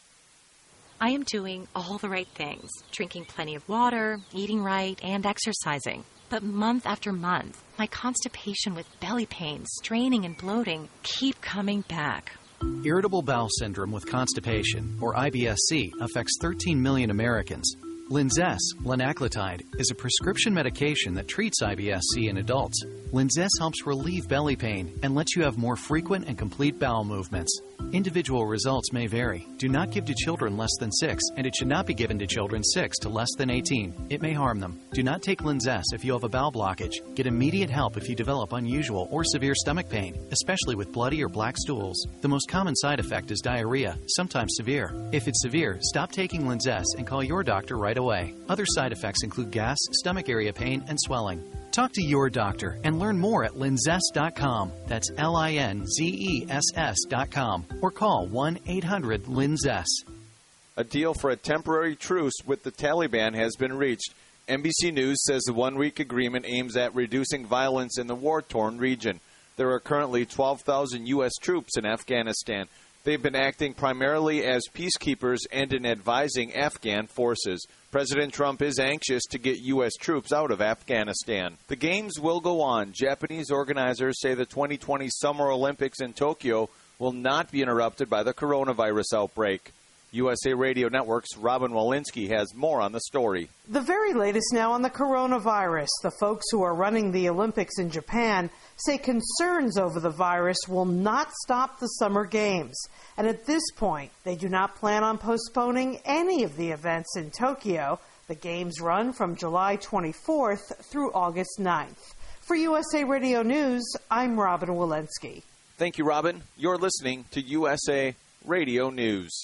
I am doing all the right things, drinking plenty of water, eating right, and exercising. But month after month, my constipation with belly pain, straining, and bloating keep coming back. Irritable bowel syndrome with constipation, or I B S C, affects thirteen million Americans. Linzess, linaclotide, is a prescription medication that treats I B S C in adults. Linzess helps relieve belly pain and lets you have more frequent and complete bowel movements. Individual results may vary. Do not give to children less than six, and it should not be given to children six to less than eighteen. It may harm them. Do not take Linzess if you have a bowel blockage. Get immediate help if you develop unusual or severe stomach pain, especially with bloody or black stools. The most common side effect is diarrhea, sometimes severe. If it's severe, stop taking Linzess and call your doctor right away. Other side effects include gas, stomach area pain, and swelling. Talk to your doctor and learn more at linzess dot com. That's L I N Z E S S dot com. Or call one eight hundred linzess. A deal for a temporary truce with the Taliban has been reached. N B C News says the one-week agreement aims at reducing violence in the war-torn region. There are currently twelve thousand U S troops in Afghanistan. They've been acting primarily as peacekeepers and in advising Afghan forces. President Trump is anxious to get U S troops out of Afghanistan. The games will go on. Japanese organizers say the twenty twenty Summer Olympics in Tokyo will not be interrupted by the coronavirus outbreak. U S A Radio Network's Robin Walensky has more on the story. The very latest now on the coronavirus. The folks who are running the Olympics in Japan say concerns over the virus will not stop the Summer Games. And at this point, they do not plan on postponing any of the events in Tokyo. The Games run from July twenty-fourth through August ninth. For U S A Radio News, I'm Robin Walensky. Thank you, Robin. You're listening to U S A Radio News.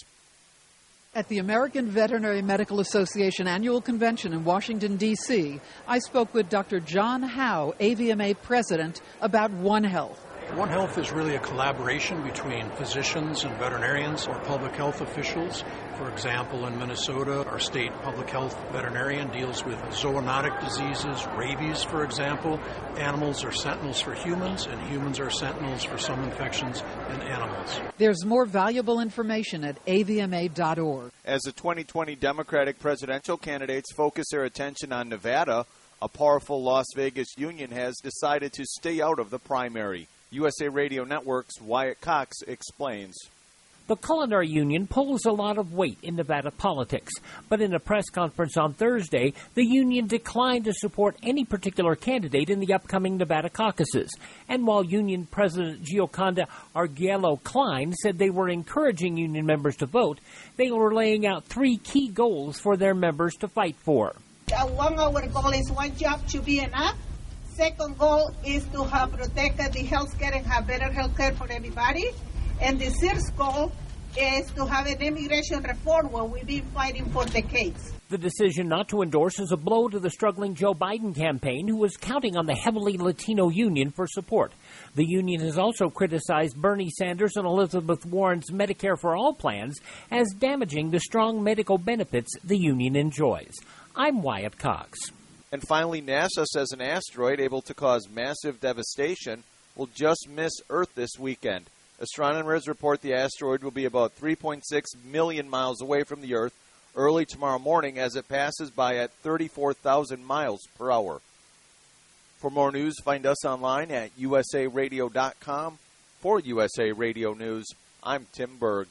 At the American Veterinary Medical Association Annual Convention in Washington, D C, I spoke with Doctor John Howe, A V M A President, about One Health. One Health is really a collaboration between physicians and veterinarians or public health officials. For example, in Minnesota, our state public health veterinarian deals with zoonotic diseases, rabies, for example. Animals are sentinels for humans, and humans are sentinels for some infections in animals. There's more valuable information at A V M A dot org. As the twenty twenty Democratic presidential candidates focus their attention on Nevada, a powerful Las Vegas union has decided to stay out of the primary. U S A Radio Network's Wyatt Cox explains. The Culinary Union pulls a lot of weight in Nevada politics, but in a press conference on Thursday, the union declined to support any particular candidate in the upcoming Nevada caucuses. And while Union President Gioconda Arguello Klein said they were encouraging union members to vote, they were laying out three key goals for their members to fight for. Uh, one of our goal is one job to be enough. Second goal is to have protect the health care and have better health care for everybody. And the third goal is to have an immigration reform when we've been fighting for decades. The decision not to endorse is a blow to the struggling Joe Biden campaign, who was counting on the heavily Latino union for support. The union has also criticized Bernie Sanders and Elizabeth Warren's Medicare for All plans as damaging the strong medical benefits the union enjoys. I'm Wyatt Cox. And finally, NASA says an asteroid able to cause massive devastation will just miss Earth this weekend. Astronomers report the asteroid will be about three point six million miles away from the Earth early tomorrow morning as it passes by at thirty-four thousand miles per hour. For more news, find us online at U S A radio dot com. For U S A Radio News, I'm Tim Berg.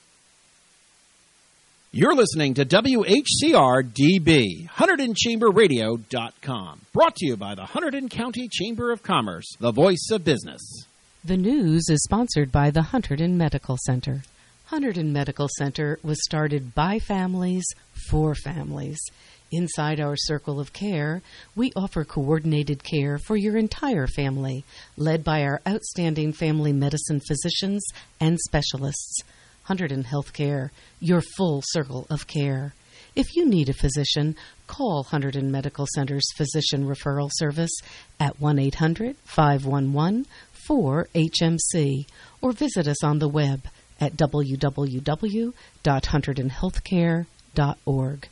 You're listening to W H C R D B, Hunterdon Chamber Radio dot com. Brought to you by the Hunterdon County Chamber of Commerce, the voice of business. The news is sponsored by the Hunterdon Medical Center. Hunterdon Medical Center was started by families for families. Inside our circle of care, we offer coordinated care for your entire family, led by our outstanding family medicine physicians and specialists. Hunterdon Healthcare, your full circle of care. If you need a physician, call Hunterdon Medical Center's Physician Referral Service at one eight hundred, five one one, four H M C or visit us on the web at w w w dot hunterdon healthcare dot org.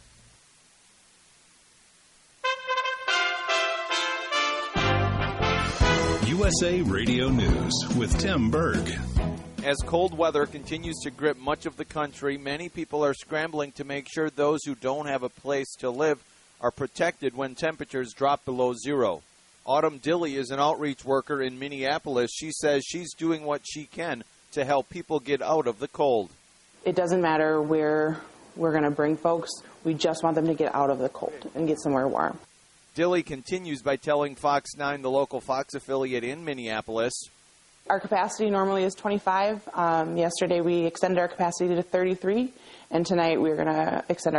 U S A Radio News with Tim Berg. As cold weather continues to grip much of the country, many people are scrambling to make sure those who don't have a place to live are protected when temperatures drop below zero. Autumn Dilley is an outreach worker in Minneapolis. She says she's doing what she can to help people get out of the cold. It doesn't matter where we're going to bring folks. We just want them to get out of the cold and get somewhere warm. Dilley continues by telling Fox nine, the local Fox affiliate in Minneapolis, our capacity normally is twenty-five. Um, yesterday we extended our capacity to thirty-three, and tonight we're going to extend our